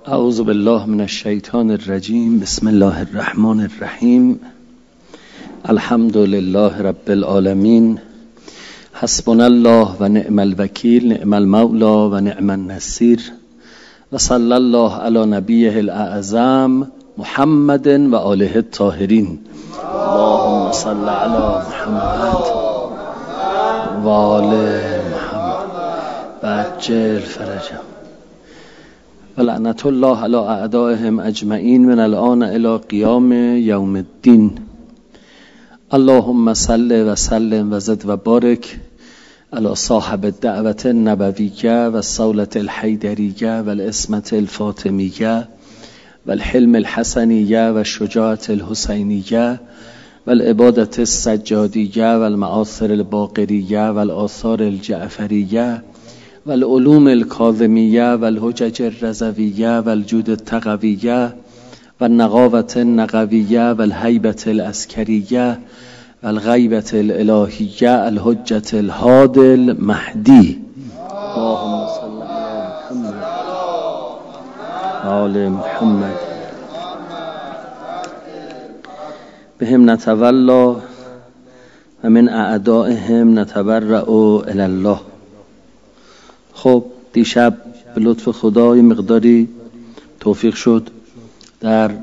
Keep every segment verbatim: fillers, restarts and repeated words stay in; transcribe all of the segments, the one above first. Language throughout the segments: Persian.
اعوذ بالله من الشیطان الرجیم. بسم الله الرحمن الرحیم. الحمد لله رب العالمین. حسبنا الله و نعم الوکیل، نعم المولا و نعم النصیر. و صلی الله علی نبیه الاعظم محمد و آله الطاهرین. اللهم صل علی محمد و آل محمد و عجل فرجهم. و لعنت الله علی اعدائهم اجمعین من الان الی قیام یوم الدین. اللهم صل و سلم و زد و بارک علی صاحب الدعوت النبویه و الصولة الحیدریه و العصمة الفاطمیه و الحلم الحسنیه و الشجاعة الحسینیه و العبادة السجادیه و المآثر الباقریه و الآثار الجعفریه و العلوم الکاظمیه و الحجج الرضویه و الجود التقویه و النقاوة النقویه و الهیبة العسکریه و الغیبة الالهیه الحجة الهادی المهدی. اللهم صل علی محمد و آل محمد. بهم نتولا و من اعدائهم نتبرأ الی الله. خب دیشب به لطف خدا یه مقداری توفیق شد در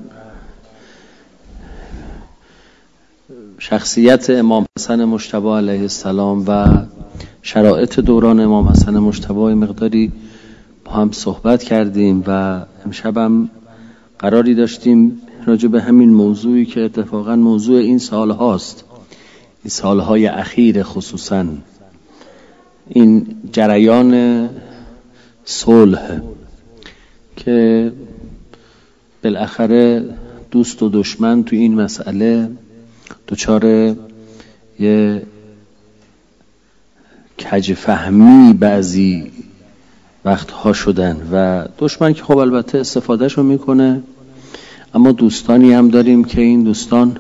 شخصیت امام حسن مجتبی علیه السلام و شرایط دوران امام حسن مجتبی مقداری با هم صحبت کردیم و امشبم قراری داشتیم راجع به همین موضوعی که اتفاقا موضوع این سال هاست، این سالهای اخیر، خصوصا این جریان صلح که بالاخره دوست و دشمن تو این مسئله دچار یه کج فهمی بعضی وقتها شدن و دشمن که خب البته استفادهشو میکنه، اما دوستانی هم داریم که این دوستان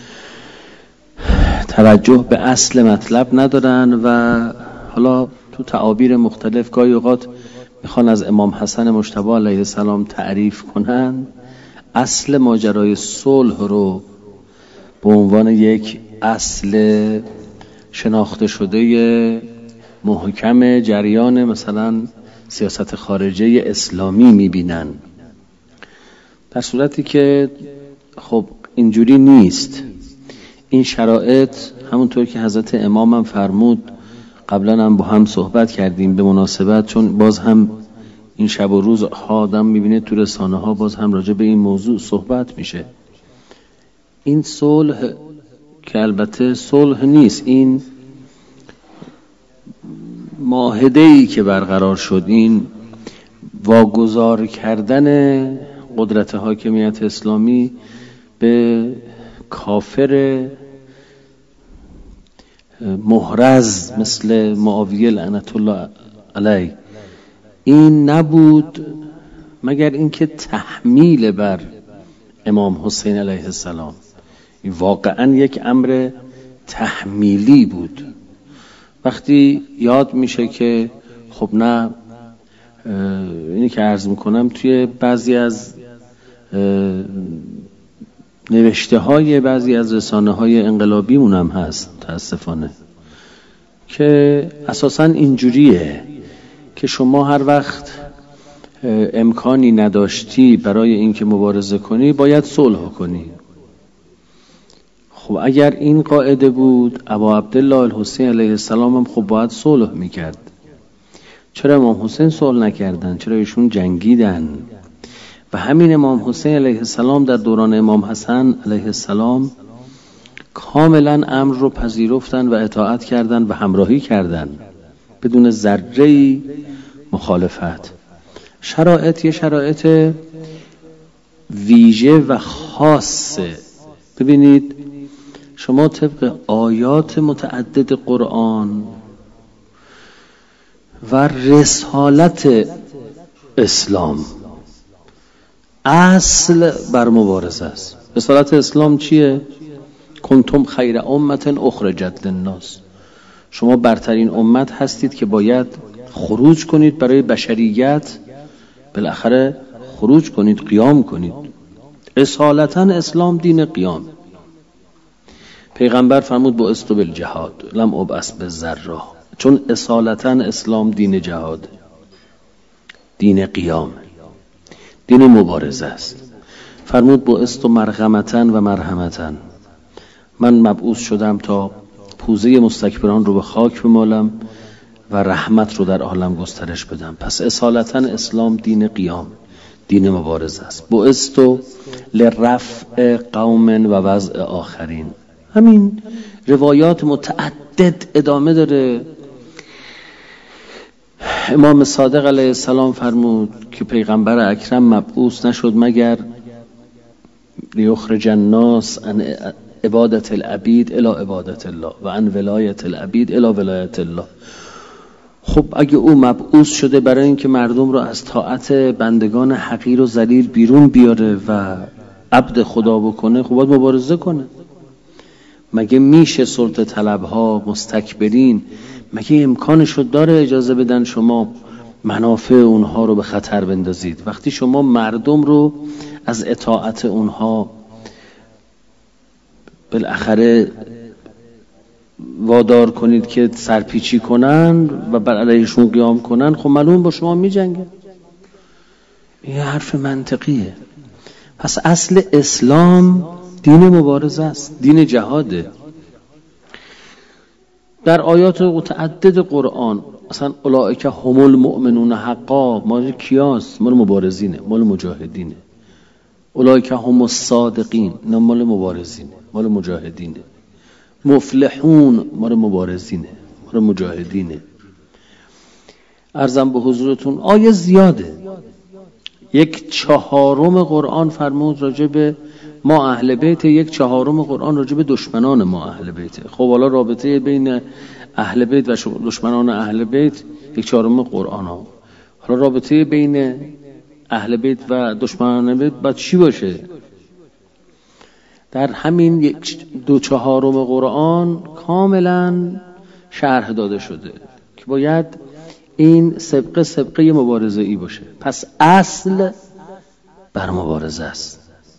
توجه به اصل مطلب ندارن و حالا تو تعابیر مختلف گاهی اوقات میخوان از امام حسن مجتبی علیه السلام تعریف کنن، اصل ماجرای صلح رو به عنوان یک اصل شناخته شده محکم جریان مثلا سیاست خارجه اسلامی میبینن، در صورتی که خب اینجوری نیست. این شرایط همونطور که حضرت امام هم فرمود، قبلا هم با هم صحبت کردیم به مناسبت، چون باز هم این شب و روز ها آدم میبینه تو رسانه ها باز هم راجع به این موضوع صحبت میشه. این صلح که البته صلح نیست، این معاهده‌ای که برقرار شد، این واگذار کردن قدرت حاکمیت اسلامی به کافر محرز مثل معاویه لعنت الله علیه، این نبود مگر اینکه تحمیل بر امام حسین علیه السلام. این واقعا یک امر تحمیلی بود. وقتی یاد میشه که خب نه، اینی که عرض میکنم توی بعضی از نوشته های بعضی از رسانه های انقلابی مونم هست متاسفانه، که اساساً اینجوریه که شما هر وقت امکانی نداشتی برای اینکه مبارزه کنی باید صلح کنی. خب اگر این قاعده بود، ابا عبدالله الحسین علیه السلام هم خب باید صلح میکرد. چرا امام حسین صلح نکردن؟ چرا ایشون جنگیدن؟ و همین امام حسین علیه السلام در دوران امام حسن علیه السلام کاملا امر رو پذیرفتن و اطاعت کردن و همراهی کردن بدون ذره‌ای مخالفت. شرایط یه شرایط ویژه و خاصه. ببینید شما طبق آیات متعدد قرآن و رسالت اسلام اصل بر مبارزه است. رسالت اسلام چیه؟ کنتم خیر امت اخرجت للناس. شما برترین امت هستید که باید خروج کنید برای بشریت، بالاخره خروج کنید، قیام کنید. اصالتا اسلام دین قیام. پیغمبر فرمود بعثت بالجهاد لم ابعث بالذرة، چون اصالتا اسلام دین جهاد، دین قیام، دین مبارزه است. فرمود بعثت مرغمة و مرحمة، من مبعوث شدم تا پوزه مستکبران رو به خاک بمالم و رحمت رو در عالم گسترش بدم. پس اصالتا اسلام دین قیام، دین مبارزه است. بعثت لرفع قوم و وضع آخرین. همین روایات متعدد ادامه داره. امام صادق علیه السلام فرمود که پیغمبر اکرم مبعوث نشد مگر لیخرج الناس عن عبادت العبید الی عبادت الله و عن ولایت العبید الی ولایت الله. خب اگه او مبعوث شده برای اینکه مردم رو از طاعت بندگان حقیر و ذلیل بیرون بیاره و عبد خدا بکنه، خب باید مبارزه کنه. مگه میشه سلطه طلبها مستکبرین، مگه امکانشو داره اجازه بدن شما منافع اونها رو به خطر بندازید؟ وقتی شما مردم رو از اطاعت اونها بالاخره وادار کنید که سرپیچی کنن و بر علیهشون قیام کنن، خب معلوم با شما می جنگن. این حرف منطقیه. پس اصل اسلام دین مبارزه است، دین جهاده. در آیات متعدد قرآن اصلا اولئک هم المؤمنون حقا، مال کیاست؟ مال مبارزینه، مال مجاهدینه. اولئک هم الصادقین، نه مال مبارزینه، مال مجاهدینه. مفلحون مال مبارزینه، مال مجاهدینه. عرضم به حضورتون آیه زیاده. یک چهارم قرآن فرمود راجع به ما اهل بیت، یک چهارم قرآن راجع به دشمنان ما اهل بیت. خب حالا رابطه بین اهل بیت و دشمنان اهل بیت یک چهارم قرآن ها. حالا رابطه بین اهل بیت و دشمنان بیت باید چی باشه؟ در همین یک دو چهارم قرآن کاملا شرح داده شده که باید این سبقه سبقه مبارزه ای باشه. پس اصل بر مبارزه است.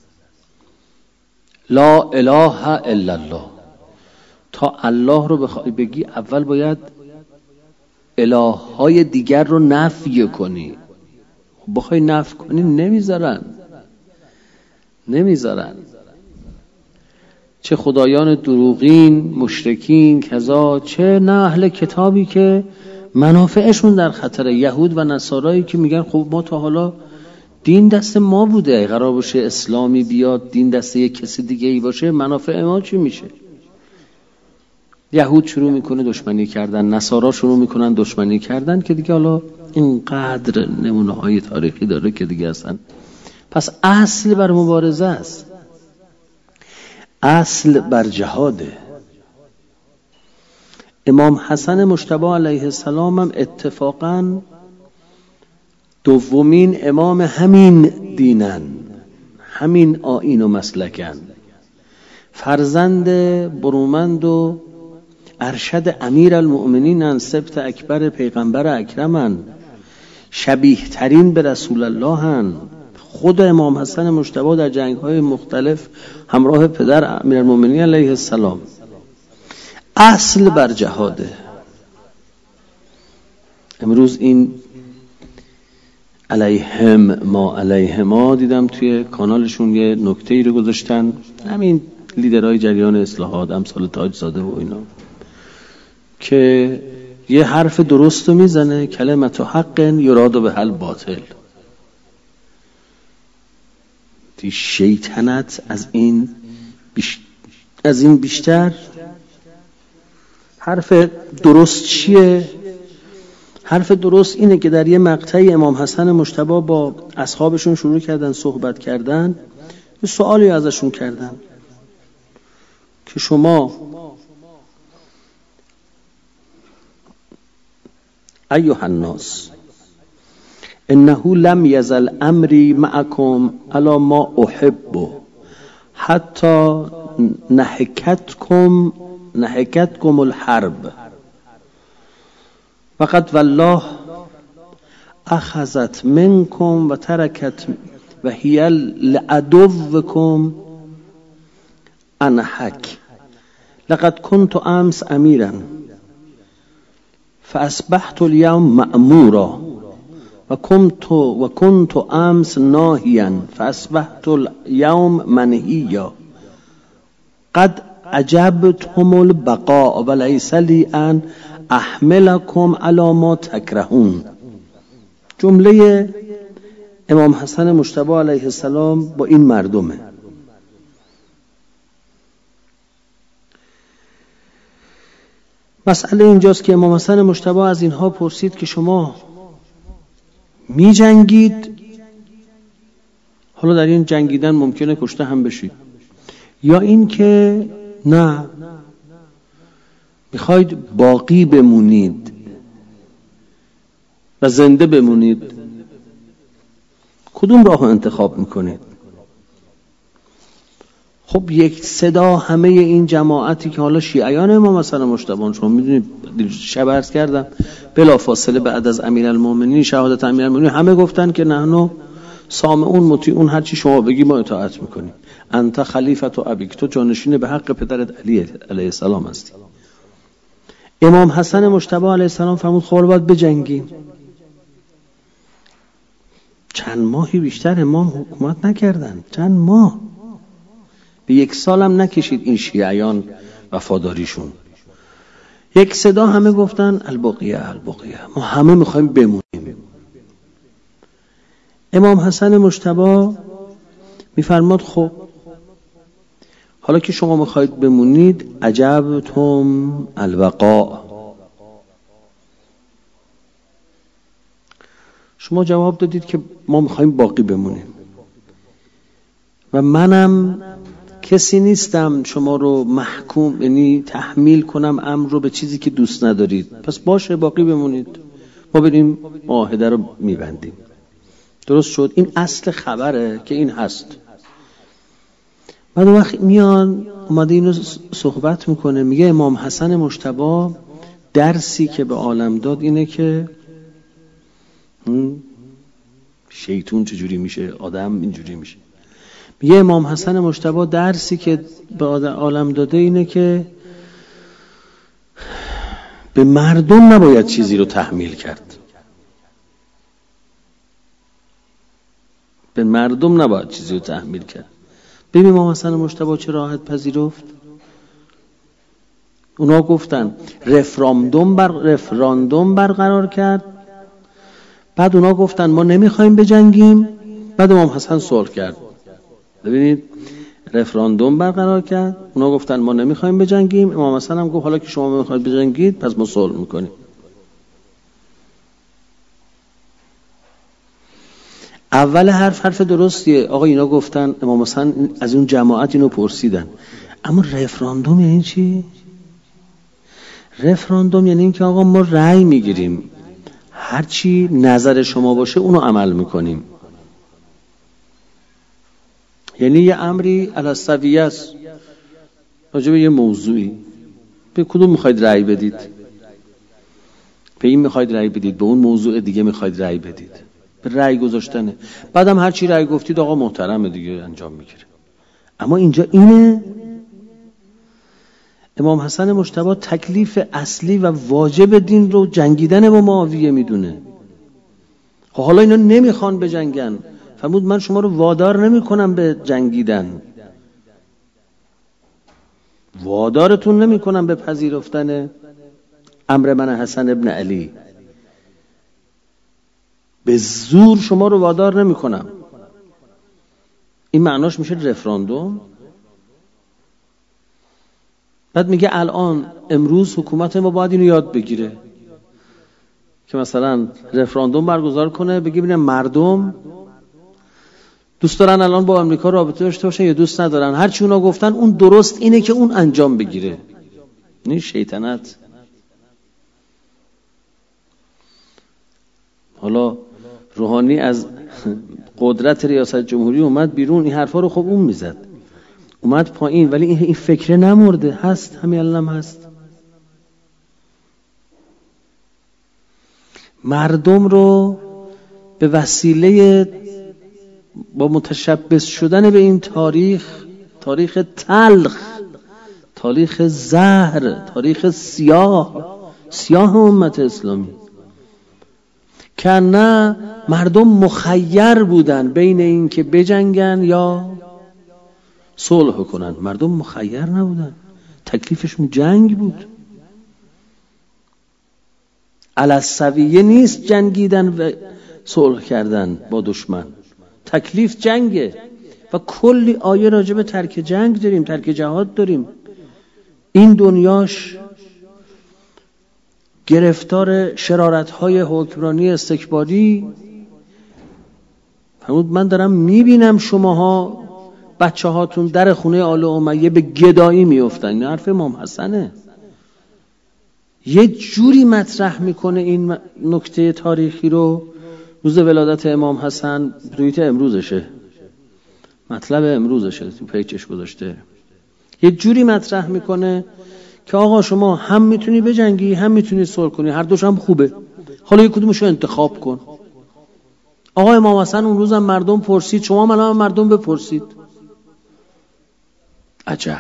لا اله الا الله. تا الله رو بخوای بگی اول باید الههای دیگر رو نفی کنی. بخوای نفی کنی نمیذارن نمیذارن چه خدایان دروغین، مشرکین، کذا، چه نه اهل کتابی که منافعشون در خطر، یهود و نصارایی که میگن خب ما تا حالا دین دست ما بوده، قرار باشه اسلامی بیاد دین دست یک کسی دیگه ای باشه، منافع ما چی میشه؟ یهود شروع میکنه دشمنی کردن، نصارا شروع میکنن دشمنی کردن که دیگه حالا اینقدر نمونه های تاریخی داره که دیگه اصلا. پس اصل بر مبارزه است، اصل بر جهاده. امام حسن مجتبی علیه السلام هم اتفاقاً دومین امام همین دینن، همین آیین و مسلکن، فرزند برومند و ارشد امیر المؤمنین، سبط اکبر پیغمبر اکرمن، شبیه ترین به رسول الله هن. خود امام حسن مجتبی در جنگ‌های مختلف همراه پدر امیرالمومنین علیه السلام. اصل بر جهاده. امروز این علیهم ما علیهما دیدم توی کانالشون یه نکته‌ای رو گذاشتن، همین لیدرهای جریان اصلاحات امثال تاجزاده و اینا، که یه حرف درست رو میزنه، کلمت حق یراد به حل باطل. دی شیطنت از این بیش... از این بیشتر. حرف درست چیه؟ حرف درست اینه که در یه مقطعی امام حسن مجتبی با اصحابشون شروع کردن صحبت کردن، یه سوالی ازشون کردن که شما ایها الناس انه لم یزل امری معکم الا ما احب حتی نحکتکم نحکتکم الحرب فقط والله اخذت منکم و ترکت و هی لعدوکم انحک لقد كنت امس امیرا فاصبحت اليوم مأمورا و كنت و كنت امس ناهیا فاصبحت اليوم منهیا قد عجبتم البقاء وليس لي ان احملكم على ما تکرهون. جمله امام حسن مجتبی علیه السلام با این مردمه. مسئله اینجاست که امام حسن مجتبی از اینها پرسید که شما می جنگید، حالا در این جنگیدن ممکنه کشته هم بشید، یا این که نه میخواید باقی بمونید و زنده بمونید، کدوم راه رو انتخاب میکنید؟ خب یک صدا همه این جماعتی که حالا شیعیان امام حسن مجتبی، شما میدونید شب عرض کردم بلا فاصله بعد از امیرالمومنین شهادت امیرالمومنین همه گفتن که نحنو سامعون مطیعون، هر چی شما بگی ما اطاعت میکنیم. انت خلیفت و ابیک، تو جانشین به حق پدرت علی علیه السلام هستی. امام حسن مجتبی علیه السلام فرمود خب باید بجنگیم. چند ماهی بیشتر امام حکومت نکردن، چند ماه، به یک سالم نکشید این شیعیان وفاداریشون. یک صدا همه گفتن البقیه البقیه، ما همه میخوایم بمونیم. امام حسن مجتبی میفرماد خب حالا که شما میخواید بمونید عجبتم البقاء، شما جواب دادید که ما میخوایم باقی بمونیم و منم کسی نیستم شما رو محکوم، یعنی تحمیل کنم امر رو به چیزی که دوست ندارید، پس باشه باقی بمونید، ما بریم معاهده رو میبندیم. درست شد؟ این اصل خبره که این هست. بعد اون وقت میان اومده اینو صحبت میکنه، میگه امام حسن مجتبی درسی که به عالم داد اینه که شیطون چجوری میشه، آدم اینجوری میشه. میگه امام حسن مجتبی درسی که به عالم داده اینه که به مردم نباید چیزی رو تحمیل کرد، به مردم نباید چیزی رو تحمیل کرد. ببین امام حسن مجتبی چه راحت پذیرفت. اونا گفتن رفراندوم بر رفراندوم برقرار کرد، بعد اونا گفتن ما نمیخوایم بجنگیم، بعد امام حسن صلح کرد. ببینید رفراندوم برقرار کرد، اونا گفتن ما نمیخوایم بجنگیم، امام حسن هم گفت حالا که شما میخواید بجنگید پس ما صلح میکنیم. اول حرف حرف درستیه آقا، اینا گفتن، امام حسن از اون جماعت اینو پرسیدن، اما رفراندوم یعنی چی؟ رفراندوم یعنی این که آقا ما رأی میگیریم، هرچی نظر شما باشه اونو عمل میکنیم. یعنی یه امری علی السویه است، راجع به یه موضوعی، به کدوم میخواید رأی بدید؟ به این میخواید رأی بدید، به اون موضوع دیگه میخواید رأی بدید، به رأی گذاشتنه. بعدم هر چی رأی گفتید آقا محترمه دیگه انجام میگیره. اما اینجا اینه امام حسن مجتبی تکلیف اصلی و واجب دین رو جنگیدن با معاویه میدونه. خب حالا اینا نمیخوان به جنگن، فرمود من شما رو وادار نمی کنم به جنگیدن، وادارتون نمی کنم به پذیرفتن امر من حسن ابن علی، به زور شما رو وادار نمی کنم. این معناش میشه رفراندوم. بعد میگه الان امروز حکومت ما باید اینو یاد بگیره که مثلا رفراندوم برگزار کنه، بگه ببینم مردم دوست دارن الان با امریکا رابطه داشته باشن یا دوست ندارن، هر چی اونا گفتن اون درست اینه که اون انجام بگیره. این شیطنت. حالا روحانی از قدرت ریاست جمهوری اومد بیرون، این حرفا رو خب اون میزد، اومد پایین، ولی این فکر نمرده، هست، همین الان هست. مردم رو به وسیله با متشبث شدن به این تاریخ، تاریخ تلخ، تاریخ زهر، تاریخ سیاه، سیاه امت اسلامی، که نه مردم مخیر بودن بین این که بجنگن یا صلح کنن. مردم مخیر نبودن، تکلیفشون جنگ بود. الاسویه نیست جنگیدن و صلح کردن با دشمن، تکلیف جنگه و کلی آیه راجع به ترک جنگ داریم، ترک جهاد داریم. این دنیاش گرفتار شرارت‌های حکمرانی استکباری. فرمود من دارم میبینم شماها بچه هاتون در خونه آل امیه به گدایی میافتن. این حرف امام حسنه. یه جوری مطرح میکنه این نکته تاریخی رو. روز ولادت امام حسن توییت امروزشه، مطلب امروزشه، تو پیجش گذاشته. یه جوری مطرح میکنه که آقا شما هم میتونی بجنگی هم میتونی صلح کنی، هر دوش هم خوبه، حالا یک کدومشو انتخاب کن. آقا امام حسن اون روزم مردم پرسید، شما الان مردم بپرسید. عجب.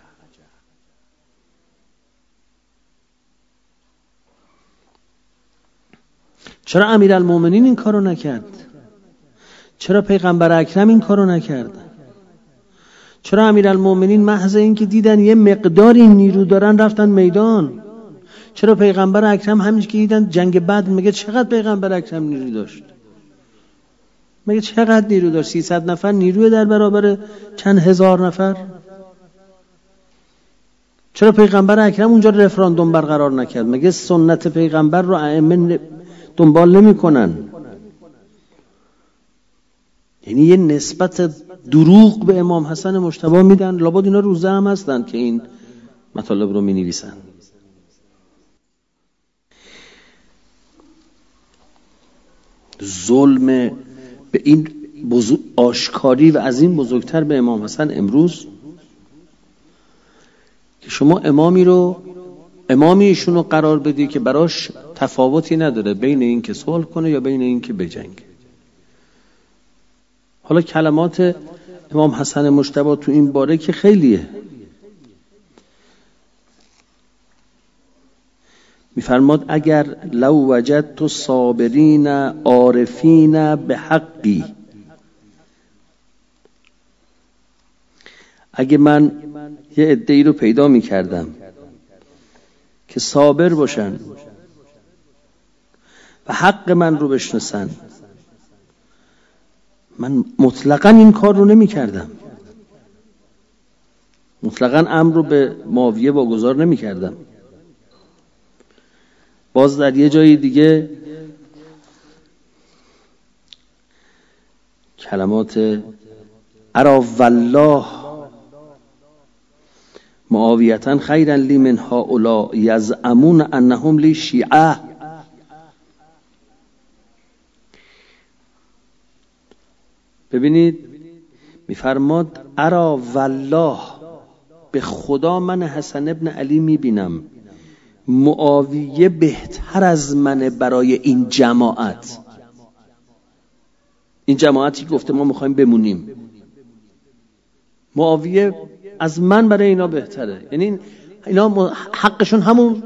چرا امیرالمومنین این کارو نکرد؟ چرا پیغمبر اکرم این کارو نکرد؟ چرا امیرالمومنین محض این که دیدن یه مقداری نیرو دارن رفتن میدان؟ چرا پیغمبر اکرم همین که دیدن جنگ بعد، مگه چقدر پیغمبر اکرم نیرو داشت؟ مگه چقدر نیرو داشت؟ سیصد نفر نیروی در برابر چند هزار نفر. چرا پیغمبر اکرم اونجا رفراندوم برقرار نکرد؟ مگه سنت پیغمبر رو ائمه دنبال نمی کنن؟ یعنی یه نسبت دروغ به امام حسن مجتبی میدن. لابد اینا روزه هم هستن که این مطالب رو می نویسن. ظلم به این بزرگ آشکاری و از این بزرگتر به امام حسن امروز، که شما امامی رو امامی ایشون رو قرار بدی که براش تفاوتی نداره بین این که صلح کنه یا بین این که بجنگه. حالا کلمات امام حسن مجتبی تو این باره که خیلیه. میفرماد اگر لو وجدت صابرین عارفین به حقی، اگه من یه عده‌ای رو پیدا میکردم که صابر باشن و حق من رو بشناسن، من مطلقاً این کار رو نمی کردم، مطلقاً امر رو به معاویه واگذار نمی کردم. باز در یه جای دیگه کلمات ارا والله معاویتن خیرا لی من هؤلاء یزعمون انهم لی شیعه. ببینید میفرماد ارا والله، به خدا من حسن ابن علی میبینم معاویه بهتر از منه برای این جماعت. این جماعتی گفته ما میخوایم بمونیم، معاویه از من برای اینا بهتره. یعنی اینا حقشون همون.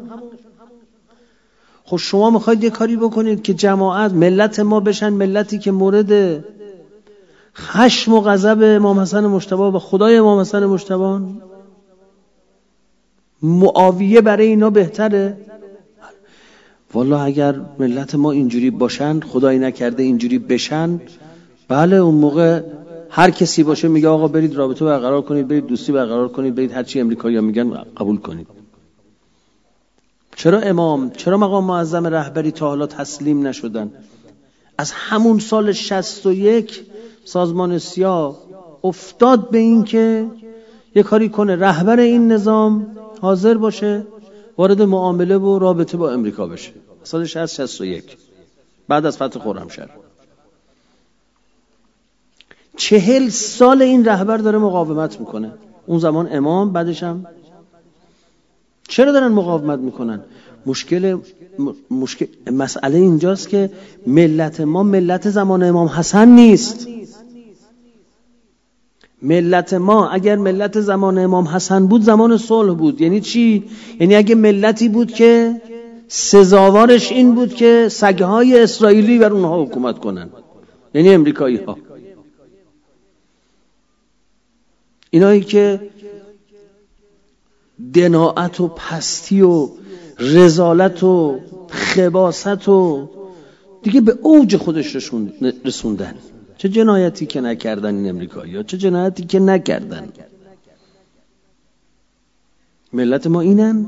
خب شما میخواید یه کاری بکنید که جماعت ملت ما بشن ملتی که مورد خشم و غضب امام حسن مجتبی و خدای امام حسن مجتبی، معاویه برای اینا بهتره. والله اگر ملت ما اینجوری باشن، خدای نکرده اینجوری بشن، بله اون موقع هر کسی باشه میگه آقا برید رابطه برقرار کنید، برید دوستی برقرار کنید، برید هر چی امریکایی‌ها میگن قبول کنید. چرا امام، چرا مقام معظم رهبری تا حالا تسلیم نشدن؟ از همون سال شصت و یک سازمان سیا افتاد به این که یه کاری کنه، رهبر این نظام حاضر باشه وارد معامله و رابطه با امریکا بشه. سال شصت شصت و یک بعد از فتح خرمشهر. چهل سال این رهبر داره مقاومت میکنه. اون زمان امام، بعدش هم. چرا دارن مقاومت میکنن؟ مشکل مشکل مسئله اینجاست که ملت ما ملت زمان امام حسن نیست. ملت ما اگر ملت زمان امام حسن بود زمان صلح بود. یعنی چی؟ یعنی اگه ملتی بود که سزاوارش این بود که سگهای اسرائیلی بر اونها حکومت کنن، یعنی امریکایی ها، اینایی که دناعت و پستی و رذالت و خباثت و دیگه به اوج خودش رسوندن. چه جنایتی که نکردن این امریکایی ها، چه جنایتی که نکردن. ملت ما اینن.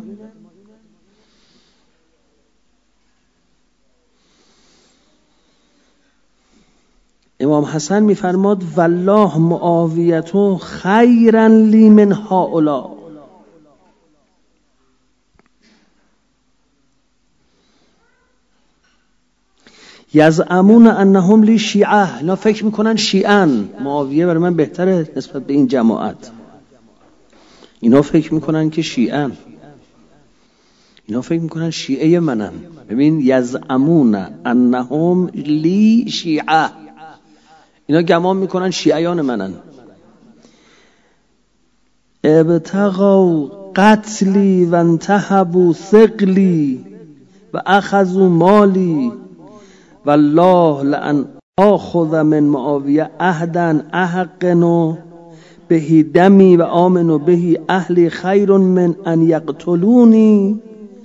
امام حسن میفرماد والله معاویتو خیرا لی من هؤلاء. یزعمون انهم لی شیعه، اینا فکر میکنن شیعن، معاویه برای من بهتره نسبت به این جماعت. اینا فکر میکنن که شیعن، اینا فکر میکنن شیعه منن. ببین یزعمون انهم لی شیعه، اینا گمان میکنن شیعیان منن. ابتغوا قتلی و انتهبوا ثقلی و اخذوا مالی والله لأن آخذ من معاویه عهدا احقن به دمی و آمن به اهلی خیر من ان یقتلونی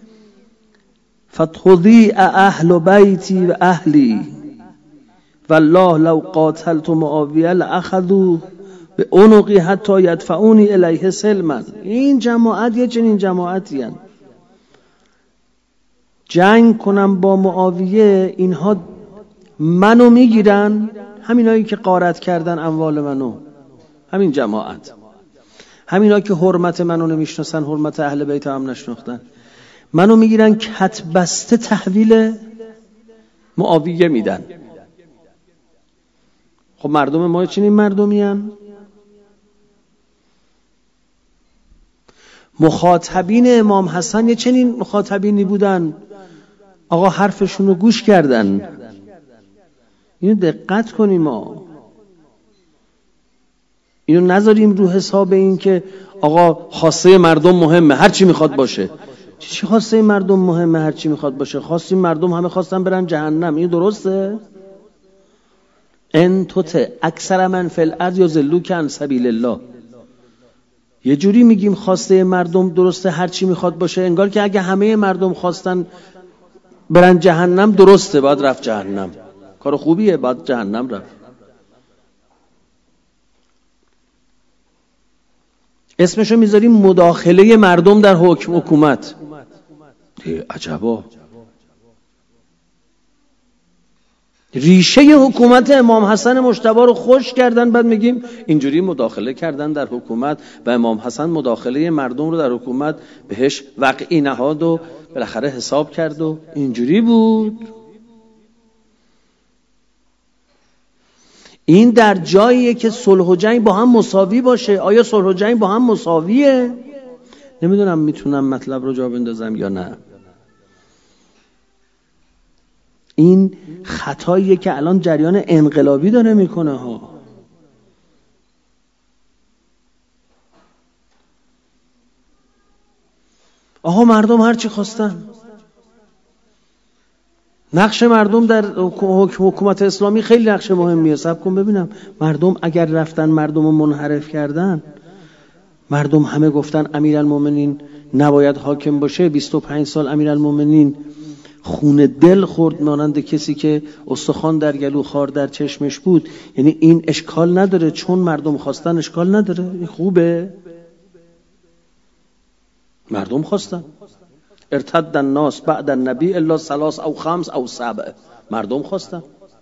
فتضیع اهل بیتی و اهلی والله لو قاتلت معاویه لأخذوا به عنقی حتی یدفعونی الیه سلما. این جماعت یه چنین جماعتی هن. جنگ کنم با معاویه، اینها منو میگیرن، همینایی که غارت کردن اموال منو، همین جماعت، همینایی که حرمت منو نمیشناسن، حرمت اهل بیت هم نشناختن، منو میگیرن کت بسته تحویل معاویه میدن. خب مردم ما چنین مردمی هن؟ مخاطبین امام حسن یه چنین مخاطبینی بودن. آقا حرفشون رو گوش کردن. اینو دقت کنیم، ما اینو نذاریم رو حساب این که آقا خواسته مردم مهمه هر چی میخواد باشه. چی خواسته مردم مهمه هر چی میخواد باشه؟ خواسته مردم همه خواستن برن جهنم، این درسته؟ ان توت اکثر من فی الارض یضلوک عن سبیل الله. یه جوری میگیم خواسته مردم درسته هر چی میخواد باشه، انگار که اگه همه مردم خواستن برن جهنم درسته، باید رفت جهنم، کار خوبیه، باید جهنم رفت. اسمشو میذاریم مداخله مردم در حکم حکومت. عجبا، ریشه حکومت امام حسن مجتبی رو خوش کردن، بعد میگیم اینجوری مداخله کردن در حکومت و امام حسن مداخله مردم رو در حکومت بهش وقعی نهاد و بالاخره حساب کرد و اینجوری بود. این در جاییه که صلح و جنگ با هم مساوی باشه. آیا صلح و جنگ با هم مساویه؟ نمیدونم میتونم مطلب رو جا بندازم یا نه. این خطاییه که الان جریان انقلابی داره میکنه ها. آها مردم هر چی خواستن. نقش مردم در حکومت اسلامی خیلی نقش مهمیه. صبر کن ببینم. مردم اگر رفتن مردم رو منحرف کردن، مردم همه گفتن امیرالمومنین نباید حاکم باشه، بیست و پنج سال امیرالمومنین خون دل خورد مانند کسی که استخوان در گلو خار در چشمش بود. یعنی این اشکال نداره، چون مردم خواستن اشکال نداره، این خوبه. مردم خواستن. ارتد الناس بعد النبی الا ثلاث او خمس او سبع. مردم خواستن.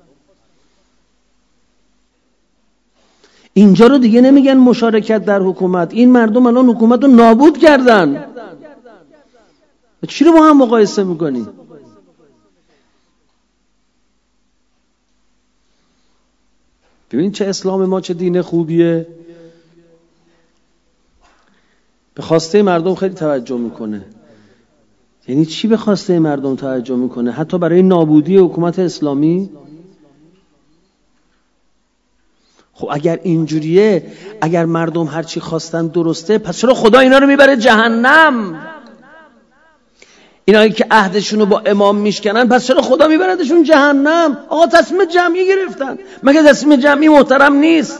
اینجا رو دیگه نمیگن مشارکت در حکومت. این مردم الان حکومت رو نابود کردن. چی رو با هم مقایسه میکنی؟ ببین چه اسلام ما چه دین خوبیه. به خواسته مردم خیلی توجه میکنه. یعنی چی به خواسته مردم توجه میکنه؟ حتی برای نابودی حکومت اسلامی. خب اگر اینجوریه، اگر مردم هر چی خواستن درسته، پس چرا خدا اینا رو میبره جهنم؟ اینایی که عهدشون رو با امام میشکنن، پس چرا خدا میبردشون جهنم؟ آقا تصمیم جمعی گرفتن، مگه تصمیم جمعی محترم نیست؟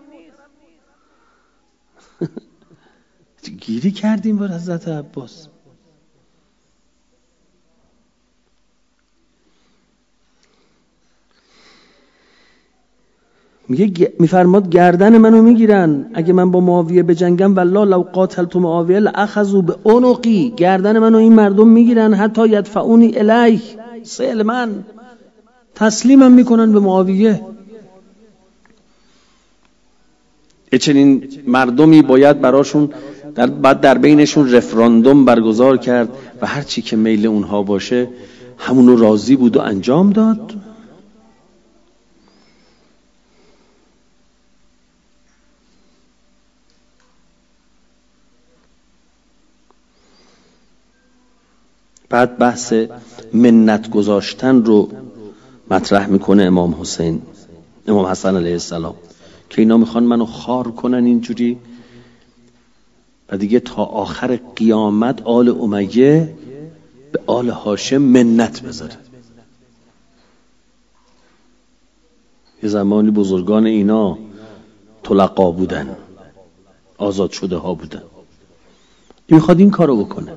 گیری کردیم با حضرت عباس. میگه میفرماد گردن منو میگیرن اگه من با معاویه بجنگم، والله لو قاتلت معاویه لاخذوا بعنقی، گردن منو این مردم میگیرن حتی یدفعونی الیه، سلمن، تسلیمم میکنن به معاویه. چنین مردمی باید براشون در بعد در بینشون رفراندوم برگزار کرد و هر چی که میل اونها باشه همونو راضی بود و انجام داد. بعد بحث منت گذاشتن رو مطرح میکنه امام حسین، امام حسن علیه السلام، که اینا میخوان منو خار کنن اینجوری و دیگه تا آخر قیامت آل امیه به آل هاشم منت بذاره. یه زمانی بزرگان اینا طلقا بودن، آزاد شده ها بودن، این میخواد این کارو بکنه.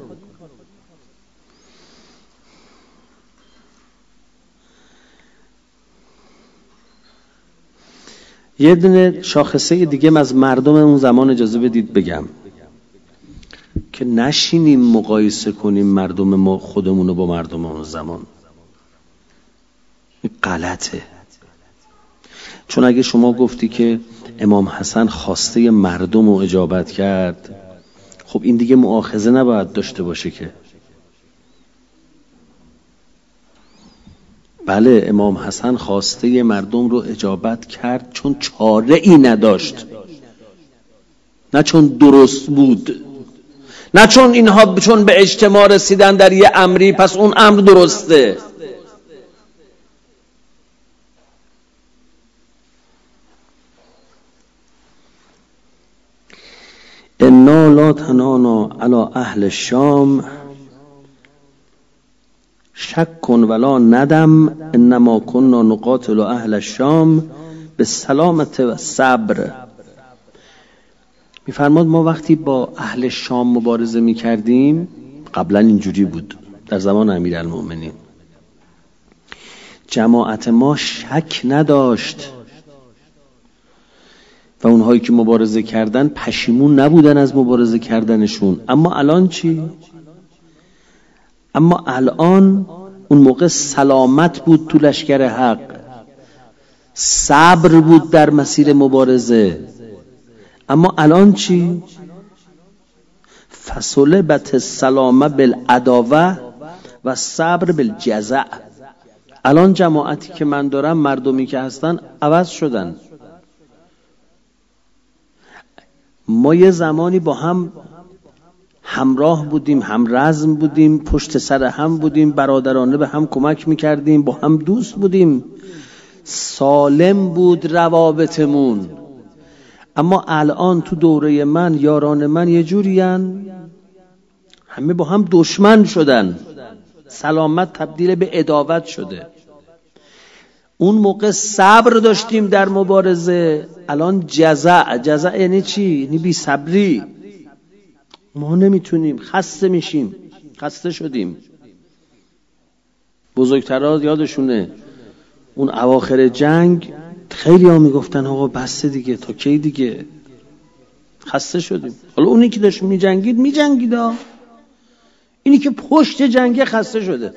یه دونه شاخصه دیگه از مردم اون زمان اجازه بدید بگم که نشینیم مقایسه کنیم مردم ما خودمونو با مردم اون زمان. این غلطه. چون اگه شما گفتی که امام حسن خواسته مردم رو اجابت کرد، خب این دیگه مؤاخذه نباید داشته باشه که بله امام حسن خواسته مردم رو اجابت کرد چون چاره ای نداشت، نه چون درست بود، نه چون اینها چون به اجتماع رسیدن در یه امری پس اون امر درسته. انا لا تنانا علی اهل الشام شک ولا ندم انما كنا نقاتل اهل الشام به سلامت و صبر. میفرماد ما وقتی با اهل شام مبارزه میکردیم، قبلا اینجوری بود در زمان امیرالمؤمنین، جماعت ما شک نداشت و اونهایی که مبارزه کردن پشیمون نبودن از مبارزه کردنشون. اما الان چی؟ اما الان اون موقع سلامت بود تو لشکر حق، صبر بود در مسیر مبارزه. اما الان چی؟ فصلبت السلامه بالعداوه و صبر بالجزع. الان جماعتی که من دارم، مردمی که هستن عوض شدن. ما یه زمانی با هم همراه بودیم، هم رزم بودیم، پشت سر هم بودیم، برادرانه به هم کمک میکردیم، با هم دوست بودیم، سالم بود روابطمون. اما الان تو دوره من یاران من یه جورین، همه با هم دشمن شدن، سلامت تبدیل به عداوت شده. اون موقع صبر داشتیم در مبارزه، الان جزع. جزع یعنی چی؟ یعنی بی صبری. ما نمیتونیم، خسته میشیم، خسته شدیم. بزرگترها یادشونه اون اواخر جنگ خیلی ها میگفتن آقا بسته دیگه، تا کی دیگه، خسته شدیم. حالا اونی که داشت میجنگید میجنگید ها، اینی که پشت جنگه خسته شده.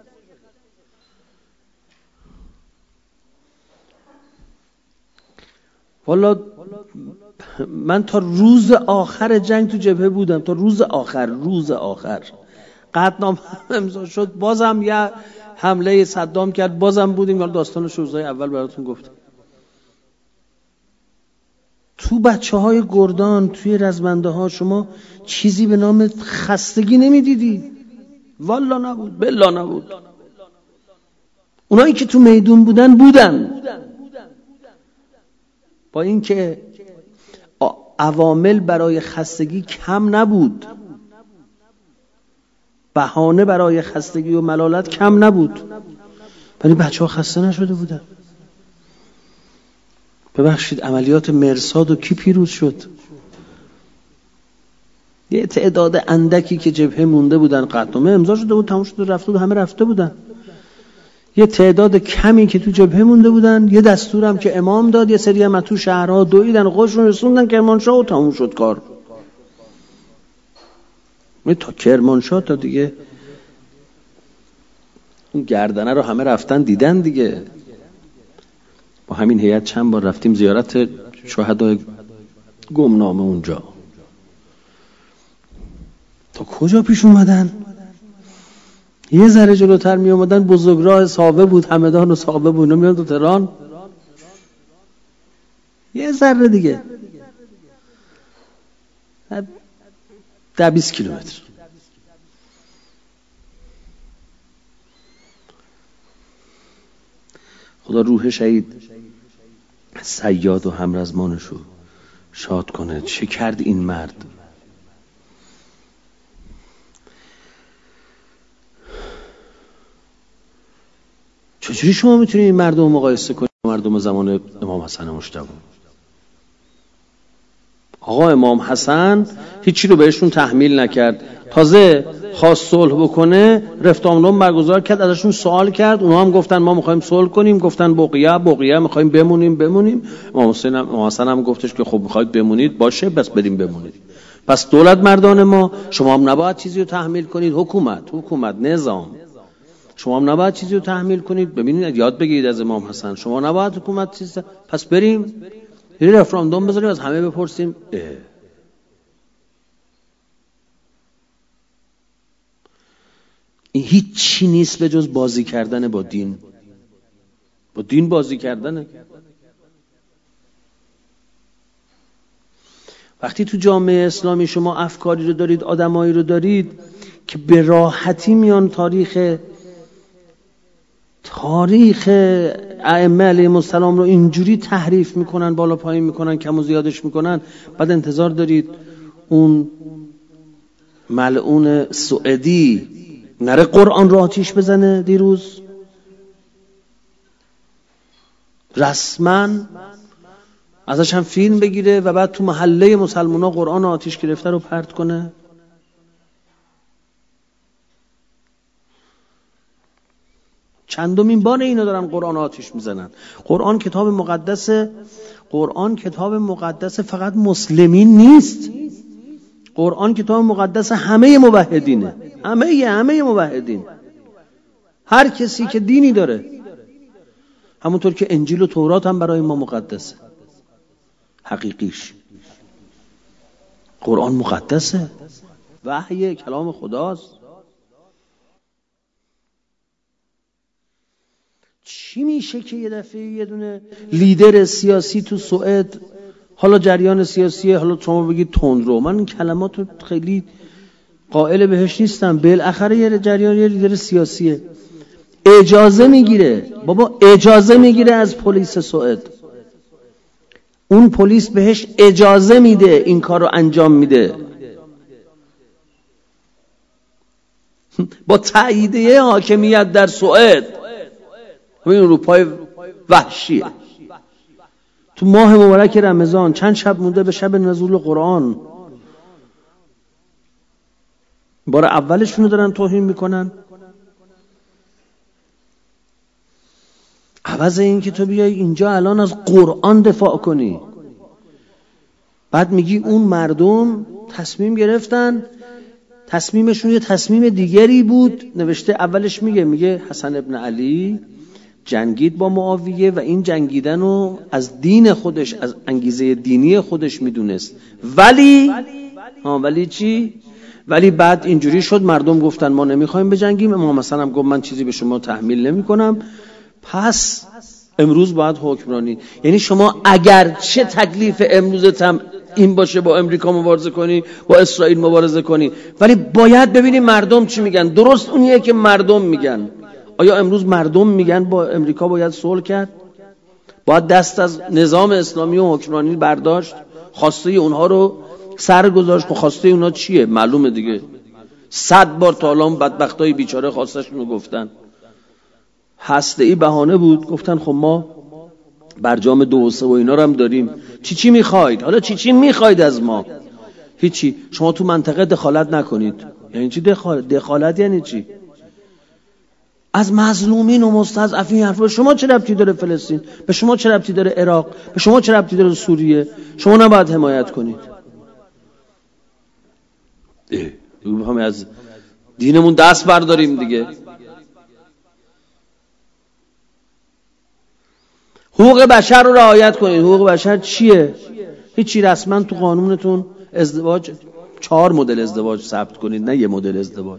والا من تا روز آخر جنگ تو جبهه بودم، تا روز آخر روز آخر قطعنامه امضا شد، بازم یه حمله صدام کرد، بازم بودیم. حالا داستانش روزهای اول براتون گفتم. تو بچه های گردان، توی رزمنده ها شما چیزی به نام خستگی نمیدیدی؟ والا نبود، بلا نبود. اونایی که تو میدون بودن بودن. با اینکه عوامل برای خستگی کم نبود، بهانه برای خستگی و ملالت کم نبود، ولی بچه ها خسته نشده بودن. ببخشید عملیات مرصاد و کی پیروز شد؟ یه تعداد اندکی که جبهه مونده بودن، قطعنامه امضا شده بود، تموم شده رفته بود، همه رفته بودن. یه تعداد کمی که تو جبهه مونده بودن، یه دستورم که امام داد، یه سری هم تو شهرها دویدن خودشون رسوندن کرمانشاه و تموم شد کار. تا کرمانشاه تا دیگه اون گردنه رو همه رفتن دیدن دیگه. با همین هیئت چند بار رفتیم زیارت شهدای گمنامه اونجا. تا کجا پیش اومدن؟ یه ذره جلوتر می اومدن بزرگراه صحابه بود، همدان و صحابه بود، نمیاد تو تهران. یه ذره دیگه ده بیست کیلومتر. خدا روح شهید صیاد و همرزمانشو شاد کنه. چه کرد این مرد؟ چجوری شما میتونید این مردم مقایسه کنید با مردم زمان امام حسن مجتبی؟ آقا امام حسن هیچی رو بهشون تحمیل نکرد، تازه خواست صلح بکنه، رفراندوم برگزار کرد، ازشون سوال کرد، اونها هم گفتن ما میخوایم صلح کنیم، گفتن بقیه بقیه میخوایم بمونیم بمونیم. امام حسین هم امام حسن هم گفتش که خب میخواید بمونید باشه، بس بریم بمونید. پس دولت مردان ما، شما هم نباید چیزی رو تحمیل کنید. حکومت حکومت نظام، شما هم نباید چیزی رو تحمیل کنید. ببینید یاد بگیرید از امام حسن، شما نباید حکومت چیزی. پس بریم یه رفراندوم بذاریم، از همه بپرسیم. اه. این هیچ چی نیست به جز بازی کردن با دین. با دین بازی کردنه. وقتی تو جامعه اسلامی شما افکاری رو دارید، آدمایی رو دارید که به راحتی میان تاریخ تاریخ ائمه علیهم السلام رو اینجوری تحریف میکنن، بالا پایین میکنن، کم و زیادش میکنن، بعد انتظار دارید اون ملعون سعدی نره قرآن رو آتیش بزنه دیروز؟ رسما ازش هم فیلم بگیره و بعد تو محله مسلمونا قرآن آتیش گرفته رو پرت کنه؟ چندمین بار اینا دارن قرآن آتیش میزنن. قرآن کتاب مقدسه. قرآن کتاب مقدس فقط مسلمین نیست. قرآن کتاب مقدس همه موحدینه. همه همه موحدین، هر کسی که دینی داره. همونطور که انجیل و تورات هم برای ما مقدسه. حقیقیش قرآن مقدسه، وحی کلام خداست. چی میشه که یه دفعه یه دونه لیدر سیاسی تو سوئد، حالا جریان سیاسی، حالا شما بگید تندرو، من این کلمات رو خیلی قائل بهش نیستم، بالاخره یه جریان یه لیدر سیاسیه، اجازه میگیره، بابا اجازه میگیره از پلیس سوئد، اون پلیس بهش اجازه میده این کار رو انجام میده با تاییدیه حاکمیت در سوئد. این اروپای وحشیه. تو ماه مبارک رمضان چند شب مونده به شب نزول قرآن، بار اولشونو دارن توهین میکنن. عوض این که تو بیای اینجا الان از قرآن دفاع کنی، بعد میگی اون مردم تصمیم گرفتن، تصمیمشون یه تصمیم دیگری بود. نوشته اولش میگه میگه حسن ابن علی جنگید با معاویه و این جنگیدن رو از دین خودش، از انگیزه دینی خودش میدونست، ولی ها ولی چی؟ ولی بعد اینجوری شد مردم گفتن ما نمیخوایم بجنگیم، امام حسن هم گفت من چیزی به شما تحمیل نمی کنم، پس امروز باید حکمرانی. یعنی شما اگر چه تکلیف امروزت هم این باشه با امریکا مبارزه کنی، با اسرائیل مبارزه کنی، ولی باید ببینی مردم چی میگن. درست اونیه که مردم میگن. آیا امروز مردم میگن با امریکا باید صلح کرد؟ باید دست از نظام اسلامی و حکمرانی برداشت، خواسته اونها رو سر گذاشت. خب خواسته اونها چیه؟ معلومه دیگه. صد بار تا الان بدبختای بیچاره خواستشون رو گفتن. هسته‌ای بهانه بود، گفتن خب ما برجام دو و سه و اینا رو هم داریم. چی چی میخواید؟ حالا چی چی میخواید از ما؟ هیچی. شما تو منطقه دخالت نکنید. یعنی چی دخالت؟ دخالت یعنی چی؟ از مظلومین و مستضعفین حرف. شما چه ربطی داره فلسطین؟ به شما چه ربطی داره عراق؟ به شما چه ربطی داره سوریه؟ شما نباید حمایت کنید. اه از دینمون دست برداریم دیگه. حقوق بشر رو رعایت کنید. حقوق بشر چیه؟ هیچی. رسما تو قانونتون ازدواج چهار مدل ازدواج ثبت کنید، نه یه مدل ازدواج.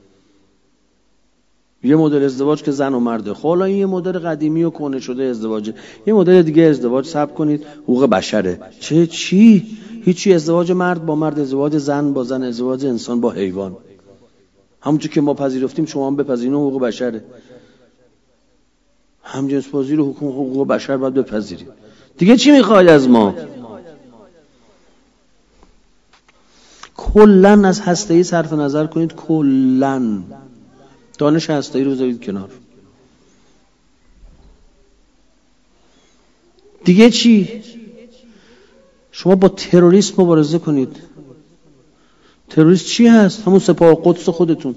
یه مدل ازدواج که زن و مرده. خب حالا این یه مدل قدیمی و کهنه شده ازدواجه. یه مدل دیگه ازدواج ثبت کنید، حقوق بشره. چه چی؟ هیچی. ازدواج مرد با مرد، ازدواج زن با زن، ازدواج انسان با حیوان. همونجور که ما پذیرفتیم شما هم بپذیرید، حقوق بشره. همجنس‌بازی رو حکم حقوق بشر باید بپذیرید. دیگه چی میخواید از ما؟ کلن از هسته‌ای صرف نظر کنید. کلن دانش هسته‌ای رو بذارید کنار. دیگه چی؟ شما با تروریسم مبارزه کنید. تروریست چی هست؟ همون سپاه قدس خودتون،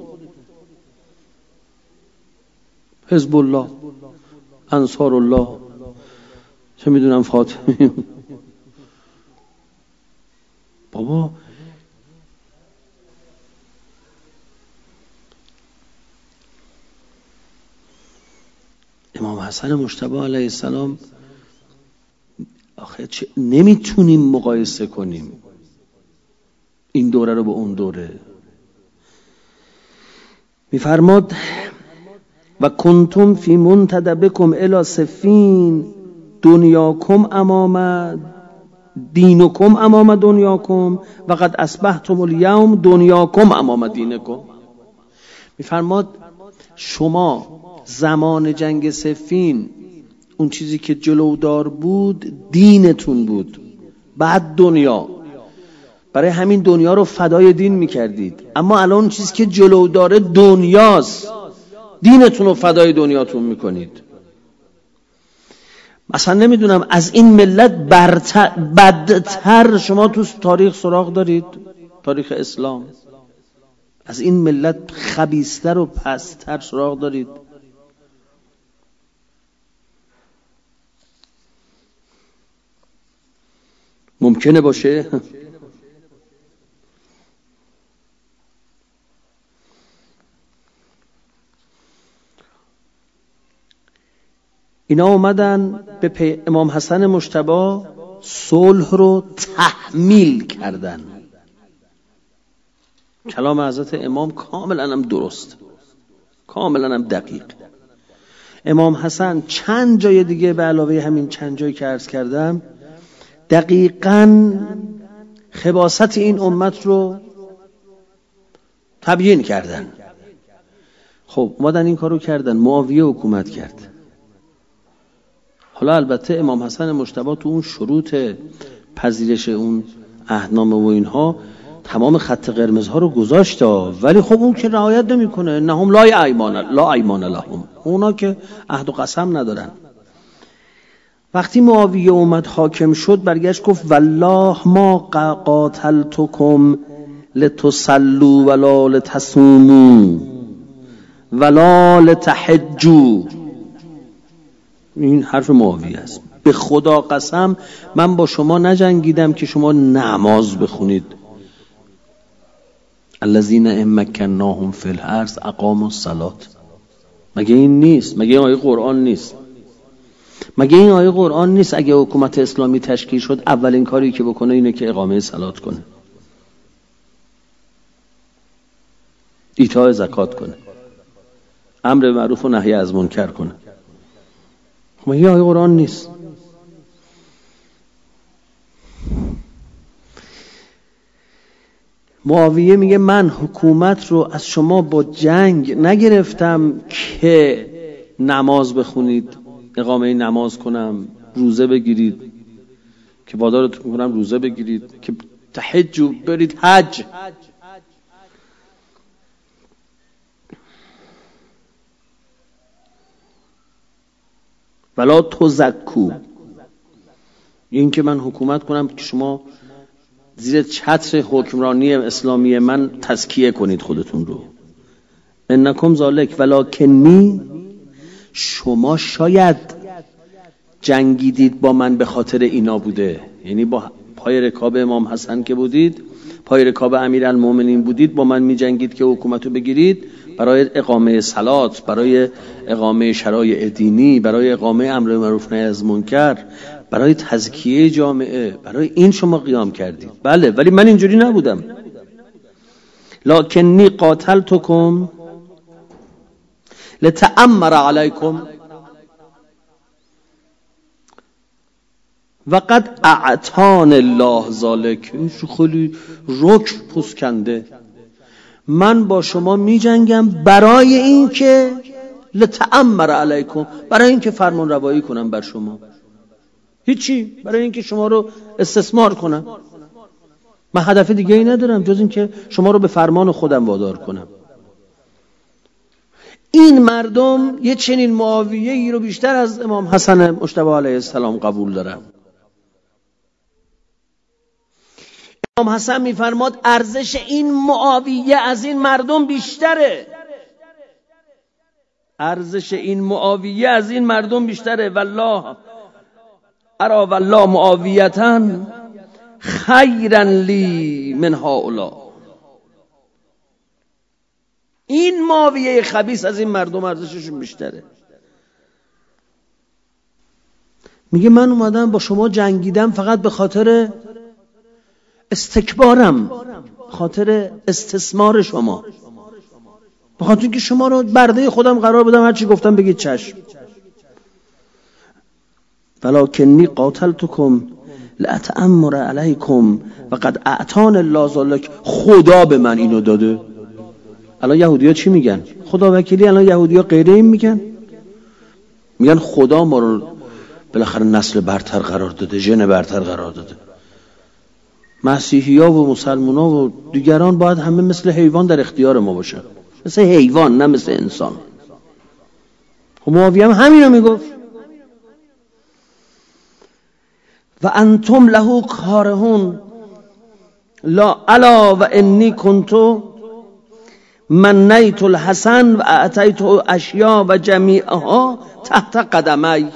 حزب الله، انصار الله، چه میدونم فاطمی. بابا امام حسن مجتبی علیه السلام آخه چه نمیتونیم مقایسه کنیم این دوره رو با اون دوره. میفرماد و کنتم فی منتدبکم الی سفین دنیاکم امام دینکم امام دنیاکم و قد اصبحتم الیوم دنیاکم امام دینکم. میفرماد شما زمان جنگ سفین اون چیزی که جلودار بود دینتون بود، بعد دنیا. برای همین دنیا رو فدای دین میکردید. اما الان اون چیزی که جلودار دنیاست، دینتون رو فدای دنیاتون میکنید. مثلا نمیدونم از این ملت برتر بدتر شما تو تاریخ سراغ دارید؟ تاریخ اسلام از این ملت خبیثتر و پستر سراغ دارید؟ ممکنه باشه؟ اینا اومدن به پی... امام حسن مجتبی صلح رو تحمیل کردن. کلام حضرت امام کاملا هم درست، کاملا هم دقیق. امام حسن چند جای دیگه به علاوه همین چند جایی که عرض کردم دقیقاً خباثت این امت رو تبیین کردن. خب اومدن این کارو کردن. معاویه حکومت کرد. حالا البته امام حسن مجتبی تو اون شروط پذیرش اون عهدنامه و اینها تمام خط قرمزها رو گذاشت، ولی خب اون که رعایت نمیکنه. نهم لا ایمان لا ایمان لهم، اونا که عهد و قسم ندارن. وقتی معاویه اومد حاکم شد برگشت گفت والله ما قاتلتکم لتصلوا ولا لتصوموا ولا لتحجوا. این حرف معاویه است. به خدا قسم من با شما نجنگیدم که شما نماز بخونید. الذین ان مکناهم فی الارض اقاموا الصلاة. مگه این نیست؟ مگه این آیه قرآن نیست؟ مگه این آیه قرآن نیست؟ اگه حکومت اسلامی تشکیل شد اولین کاری که بکنه اینه که اقامه صلات کنه، ایتاء زکات کنه، امر به معروف و نهی از منکر کنه. مگه آیه قرآن نیست؟ معاویه میگه من حکومت رو از شما با جنگ نگرفتم که نماز بخونید، اقامه نماز کنم، روزه بگیرید که وادارتون کنم روزه بگیرید، که تحجوا برید حج. ولا تزکو، این که من حکومت کنم که شما زیر چتر حکمرانی اسلامی من تزکیه کنید خودتون رو. انکم ذالک ولکنی، شما شاید جنگیدید با من به خاطر اینا بوده، یعنی با پای رکاب امام حسن که بودید، پای رکاب امیرالمومنین بودید، با من می جنگید که حکومتو بگیرید برای اقامه صلات، برای اقامه شرایع دینی، برای اقامه امر معروف نهی از منکر، برای تزکیه جامعه، برای این شما قیام کردید. بله، ولی من اینجوری نبودم. لکنی قاتلتکم لتأمر علیکم وقد اعطان الله ذالک. این خیلی رک پوسکنده. من با شما می جنگم برای این که لتأمر علیکم، برای این که فرمان روایی کنم بر شما، هیچی، برای این که شما رو استثمار کنم. من هدف دیگه ای ندارم جز این که شما رو به فرمان خودم وادار کنم. این مردم یه چنین معاویه ای رو بیشتر از امام حسن مجتبی علیه السلام قبول دارن. امام حسن میفرماد ارزش این معاویه از این مردم بیشتره، ارزش این معاویه از این مردم بیشتره. والله ارا والله معاویتا خیرا لی من هؤلاء. این معاویه خبیث از این مردم ارزششون بیشتره. میگه من اومدم با شما جنگیدم فقط به خاطر استکبارم، خاطر استثمار شما، به خاطر اینکه شما رو برده خودم قرار بدم، هر چی گفتم بگید چشم. ولکنی قاتلتکم لاتأمر علیکم وقد اعطان الله ذلک. خدا به من اینو داده. الان یهودی‌ها چی میگن؟ خدا وکیلی الان یهودی‌ها غیر این میگن، میگن خدا ما رو بالاخره نسل برتر قرار داده، ژن برتر قرار داده. مسیحی‌ها و مسلمان‌ها و دیگران باید همه مثل حیوان در اختیار ما باشن، مثل حیوان نه مثل انسان. خب معاویه هم همینو میگفت. و انتم له کارهون لا الا و انی کنتو منیت الحسن و اعطیت اشیا و جمیعها تحت قدمی.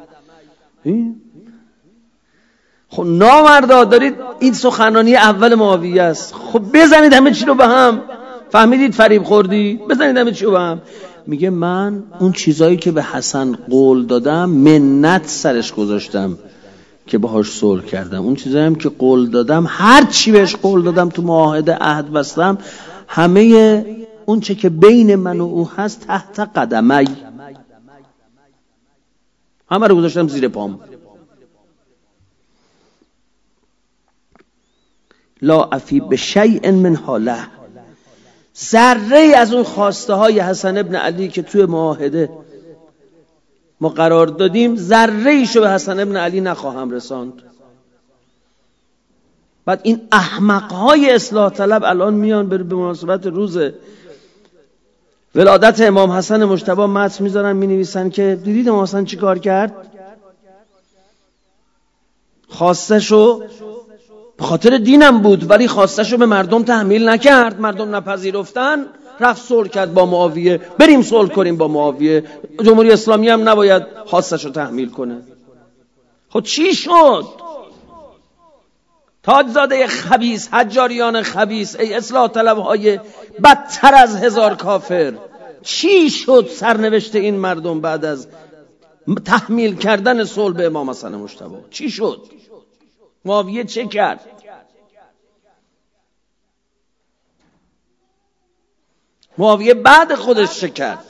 خب نامردا دارید، این سخنرانی اول معاویه است. خب بزنید همه چی رو به هم، فهمیدید فریب خوردی، بزنید همه چی رو به هم. میگه من اون چیزایی که به حسن قول دادم منت سرش گذاشتم که باهاش صلح کردم. اون چیزایی هم که قول دادم، هر چی بهش قول دادم تو معاهده عهد بستم، همه اون چه که بین من و او هست تحت قدمی، همه رو گذاشتم زیر پام. لا افی بشیء من حاله، ذره از اون خواسته های حسن ابن علی که توی معاهده ما قرار دادیم، ذره ایشو به حسن ابن علی نخواهم رساند. بعد این احمق های اصلاح طلب الان میان به مناسبت روز ولادت امام حسن مجتبی متن میذارن، مینویسن که دیدید امام حسن چی کار کرد؟ خواستشو به خاطر دینم بود ولی خواستشو به مردم تحمیل نکرد، مردم نپذیرفتن، رفت صلح کرد با معاویه. بریم صلح کنیم با معاویه، جمهوری اسلامی هم نباید خواستشو تحمیل کنه. خب چی شد؟ تاجزاده خبیث، حجاریان خبیث، ای اصلاح طلبهای بدتر از هزار کافر، چی شد سرنوشت این مردم بعد از تحمیل کردن صلح به امام حسن مجتبی؟ چی شد؟ معاویه چه کرد؟ معاویه بعد خودش چه کرد؟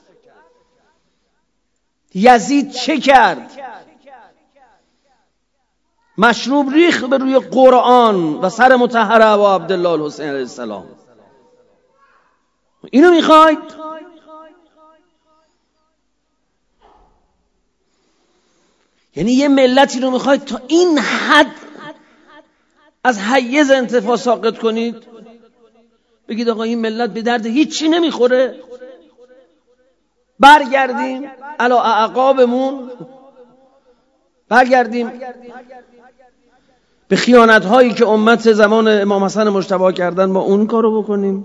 یزید چه کرد؟ مشروب ریخ به روی قرآن و سر مطهره و عبدالله الحسین علیه السلام. اینو میخواید؟ یعنی یه ملتی رو میخواید تا این حد از حیز انتفاع ساقط کنید، بگید آقا این ملت به درد هیچی نمیخوره، برگردیم علی اعقابمون، برگردیم به خیانت هایی که امت زمان امام حسن مجتبی کردن ما اون کارو بکنیم.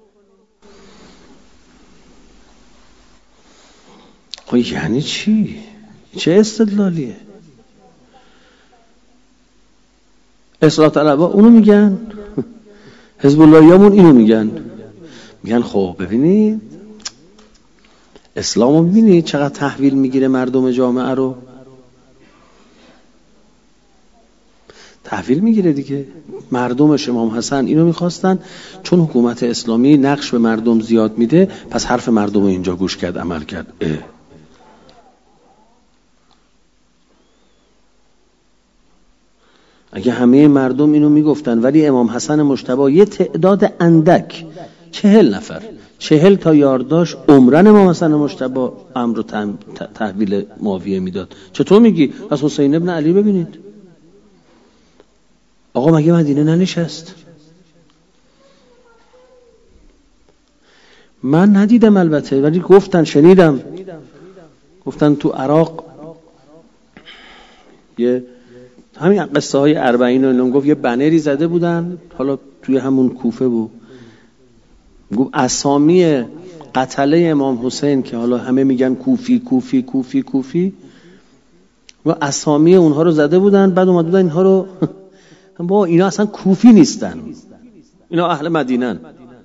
خب یعنی چی؟ چه استدلالیه؟ اصلاح طلبها اونو میگن، حزب اللهیامون اینو میگن. میگن خب ببینید اسلامو ببینید چقدر تحویل میگیره مردم جامعه رو، تحویل میگیره دیگه. مردمش امام حسن اینو میخواستن، چون حکومت اسلامی نقش به مردم زیاد میده پس حرف مردم رو اینجا گوش کرد، عمل کرد. اه. اگه همه مردم اینو میگفتن ولی امام حسن مجتبی یه تعداد اندک، چهل نفر، چهل تا یارداش عمرن امام حسن مجتبی امر رو تحویل معاویه میداد، چطور میگی؟ از حسین ابن علی ببینید آقا مگه مدینه ننشست؟ من ندیدم البته ولی گفتن، شنیدم گفتن تو عراق یه همین قصه های اربعین و اینو گفت یه بنری زده بودن، حالا توی همون کوفه بود، گفت اسامی قتله امام حسین که حالا همه میگن کوفی کوفی کوفی کوفی و اسامی اونها رو زده بودن، بعد اومد بودن اینها رو با اینا اصلا کوفی نیستن، اینا اهل مدینن.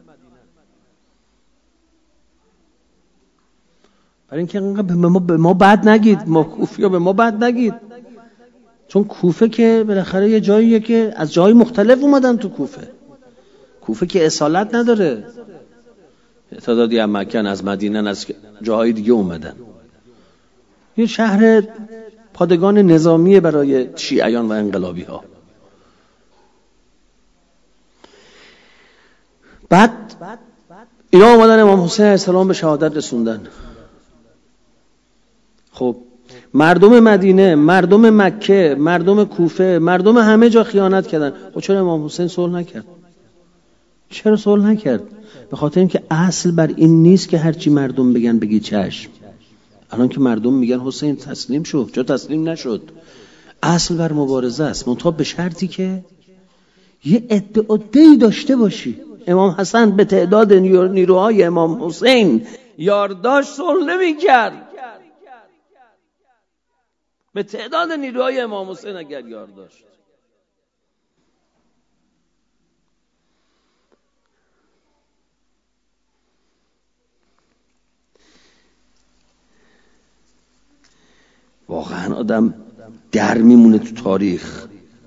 برای اینکه به ما, به ما بد نگید، ما کوفی ها به ما بد نگید، چون کوفه که بالاخره یه جاییه که از جای مختلف اومدن تو کوفه. کوفه که اصالت نداره، تعدادی هم مکن از مدینه از جاهای دیگه اومدن. یه شهر پادگان نظامی برای شیعیان و انقلابی ها. بعد اینا اومدن امام حسین علیه السلام به شهادت رسوندن. خب مردم مدینه، مردم مکه، مردم کوفه، مردم همه جا خیانت کردن. خب چرا امام حسین صلح نکرد؟ چرا صلح نکرد؟ به خاطر اینکه اصل بر این نیست که هرچی مردم بگن بگی چشم. الان که مردم میگن حسین تسلیم شو، چرا تسلیم نشد؟ اصل بر مبارزه است، منتها به شرطی که یه ادعایی داشته باشی. امام حسن به تعداد نیروهای امام حسین یارداش صلح نمی‌کرد. به تعداد نیروهای امام حسین اگر یارداشت. واقعا آدم در میمونه تو تاریخ.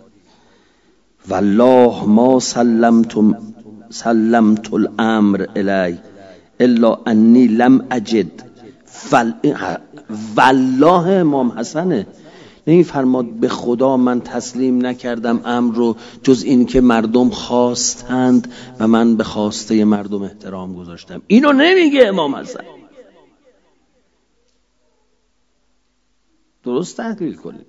والله ما سلمتم سلمت الامر الی الا انی لم اجد فل... والله امام حسنه نمی فرماد به خدا من تسلیم نکردم امر رو جز این که مردم خواستند و من به خواسته مردم احترام گذاشتم. اینو نمیگه امام حسن. درست تحلیل کنید.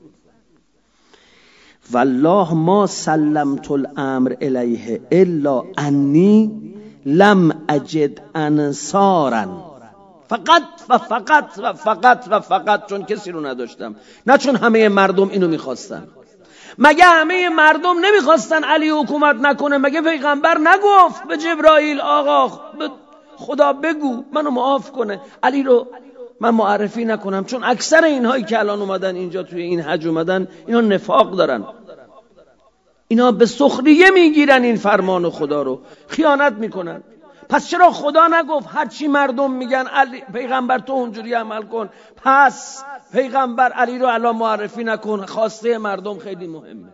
والله ما سلمت الامر الیه الا انی لم اجد انصارا، فقط و فقط و فقط و فقط چون کسی رو نداشتم، نه چون همه مردم اینو میخواستن. مگه همه مردم نمیخواستن علی حکومت نکنه؟ مگه پیغمبر نگفت به جبرائیل آقا به خدا بگو منو معاف کنه، علی رو من معرفی نکنم؟ چون اکثر اینهایی که الان اومدن اینجا توی این حج اومدن اینا نفاق دارن، اینا به سخریه میگیرن این فرمان خدا رو، خیانت میکنن. پس چرا خدا نگفت هرچی مردم میگن علی پیغمبر تو اونجوری عمل کن؟ پس پیغمبر علی رو الان معرفی نکن، خواسته مردم خیلی مهمه.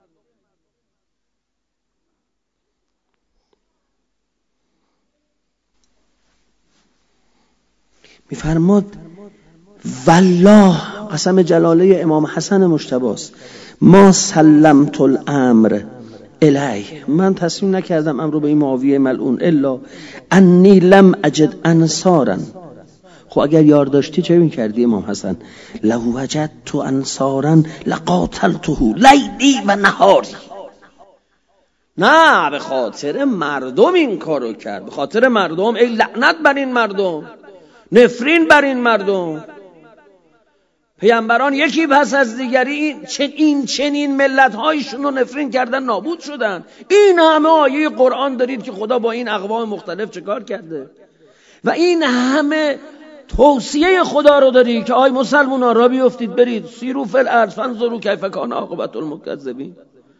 میفرماد والله، قسم جلاله امام حسن مجتبی است، ما سلمت الامر الی، من تسلیم نکردم امر رو به این معاویه ملعون، الا انی لم اجد انصارا، خب اگر یار داشتی چه می‌کردی امام حسن؟ لو وجدت انصارا لقاتلته لیلی و نهاری. نه، به خاطر مردم این کارو کرد، به خاطر مردم. ای لعنت بر این مردم، نفرین بر این مردم. پیامبران یکی پس از دیگری این, این چنین ملت‌هایشون رو نفرین کردن، نابود شدن. این همه آیه قرآن دارید که خدا با این اقوام مختلف چه کار کرده، و این همه توصیه خدا رو داری که آی مسلمانان را بیفتید برید سیرو فی الارض فانظروا کیف کان عاقبة المکذبین.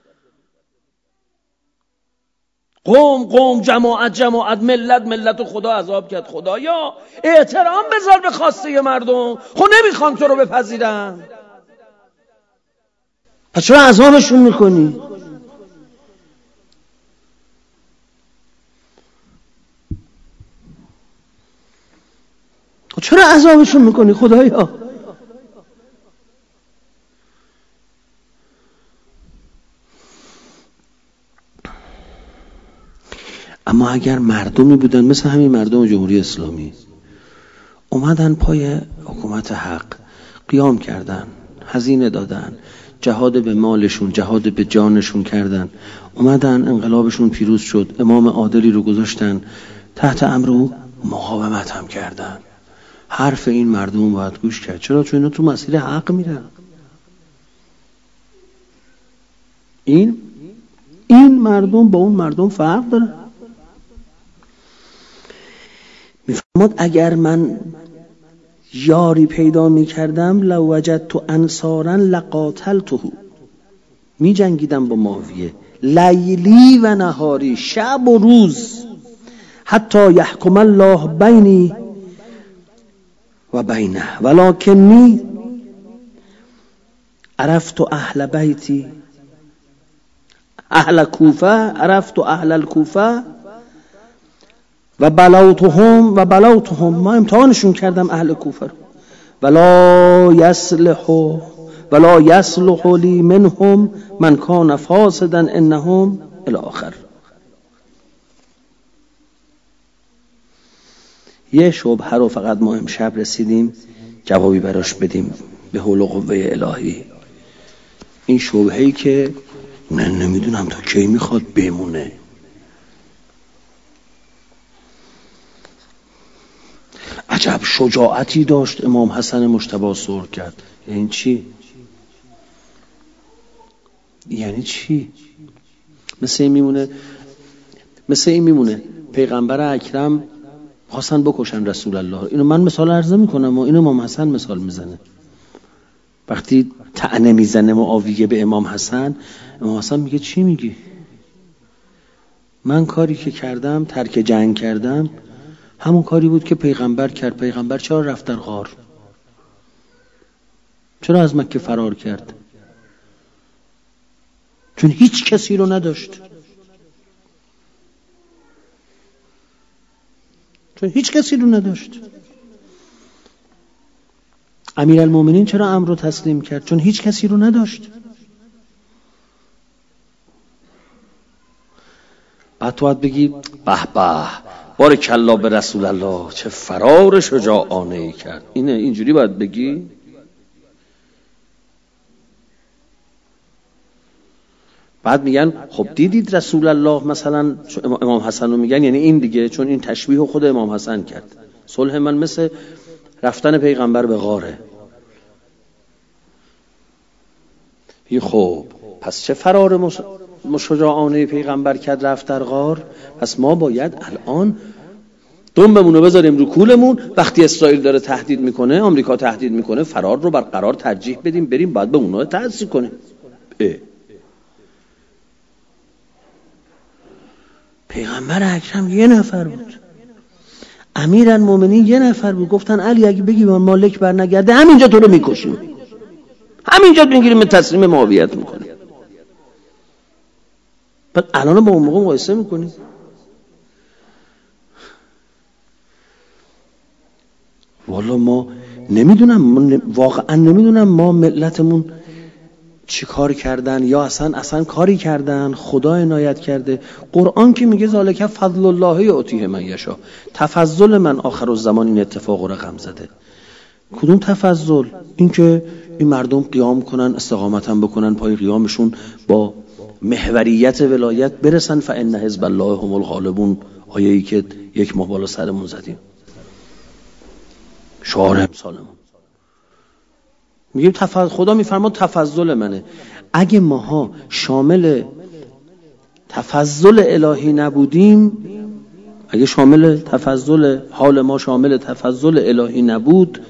قوم قوم، جماعت جماعت، ملت ملت، و خدا عذاب کرد. خدایا احترام بذار به خواسته مردم. خب نمیخوان تو رو بپذیرن، پس چرا عذابشون میکنی؟ چرا عذابشون میکنی خدایا؟ اما اگر مردمی بودن مثل همین مردم جمهوری اسلامی، اومدن پای حکومت حق قیام کردن، هزینه دادن، جهاد به مالشون، جهاد به جانشون کردن، اومدن انقلابشون پیروز شد، امام عادلی رو گذاشتن تحت امر او، مقاومت هم کردن. حرف این مردم باید گوش کرد. چرا؟ چون اینا تو مسیر حق میرن. این این مردم با اون مردم فرق داره. میفرماد اگر من یاری پیدا میکردم لو وجدت انصارا لقاتلته، می جنگیدم با معاویه لیلی و نهاری، شب و روز، حتی یحکم الله بینی و بینه ولکنی عرفت اهل بیتی اهل کوفه عرفت اهل الکوفه و بلوتهم و بلوتهم، ما امتحانشون کردم اهل کوفه رو. ولا یصلح ولا یصلح لی منهم من کان فاسدا انهم الی آخر. یه شبهه رو فقط ما امشب رسیدیم جوابی براش بدیم به حول و قوه الهی. این شبهه‌ای که من نمیدونم تا کی میخواد بمونه. عجب شجاعتی داشت امام حسن مجتبی سر کرد. یعنی چی؟ یعنی چی؟ مثل این میمونه مثل این میمونه پیغمبر اکرم خواستن بکشن رسول الله. اینو من مثال عرضه میکنم و اینو امام حسن مثال میزنه. وقتی طعنه میزنه معاویه به امام حسن، امام حسن میگه چی میگی؟ من کاری که کردم، ترک جنگ کردم، همون کاری بود که پیغمبر کرد. پیغمبر چرا رفت در غار؟ چرا از مکه فرار کرد؟ چون هیچ کسی رو نداشت. چون هیچ کسی رو نداشت. امیرالمومنین چرا امر رو تسلیم کرد؟ چون هیچ کسی رو نداشت. بعد تو باید بگی به به بارک الله به رسول الله، چه فرار شجاعانه ای کرد. اینه اینجوری باید بگی. بعد میگن خب دیدید رسول الله مثلا، امام حسن رو میگن، یعنی این دیگه، چون این تشبیه خود امام حسن کرد. صلح من مثل رفتن پیغمبر به غاره. خب پس چه فرار شجاعانه پیغمبر کرد رفت در غار؟ پس ما باید الان دنبمون رو بذاریم رو کولمون. وقتی اسرائیل داره تهدید میکنه، آمریکا تهدید میکنه، فرار رو برقرار ترجیح بدیم، بریم بعد به اونها تأثیر کنیم. اه. پیغمبر اکرم یه نفر بود، امیرالمومنین یه نفر بود. گفتن علی اگه بگی من مالک بر نگرده همینجا تو رو میکشیم، همینجا میگیریم تسلیم معاویت میکنیم. بعد الان با اون موقع مقایسه میکنیم. والا ما نمیدونم، ما واقعا نمیدونم ما ملتمون چی کار کردن یا اصلا اصلا کاری کردن، خدا عنایت کرده. قرآن که میگه ذالک فضل الله یؤتیه من یشاء، تفضل من آخر الزمان این اتفاق رو رقم زده. کدوم تفضل؟ این که این مردم قیام کنن، استقامت هم بکنن، پای قیامشون با محوریت ولایت برسن. فان حزب الله هم الغالبون، آیه‌ای که یک ماه بالا سرمون زدیم، شعار امسالمون. میگیم تفضل، خدا میفرماد تفضل منه. اگه ماها شامل تفضل الهی نبودیم، اگه شامل تفضل حال ما شامل تفضل الهی نبود،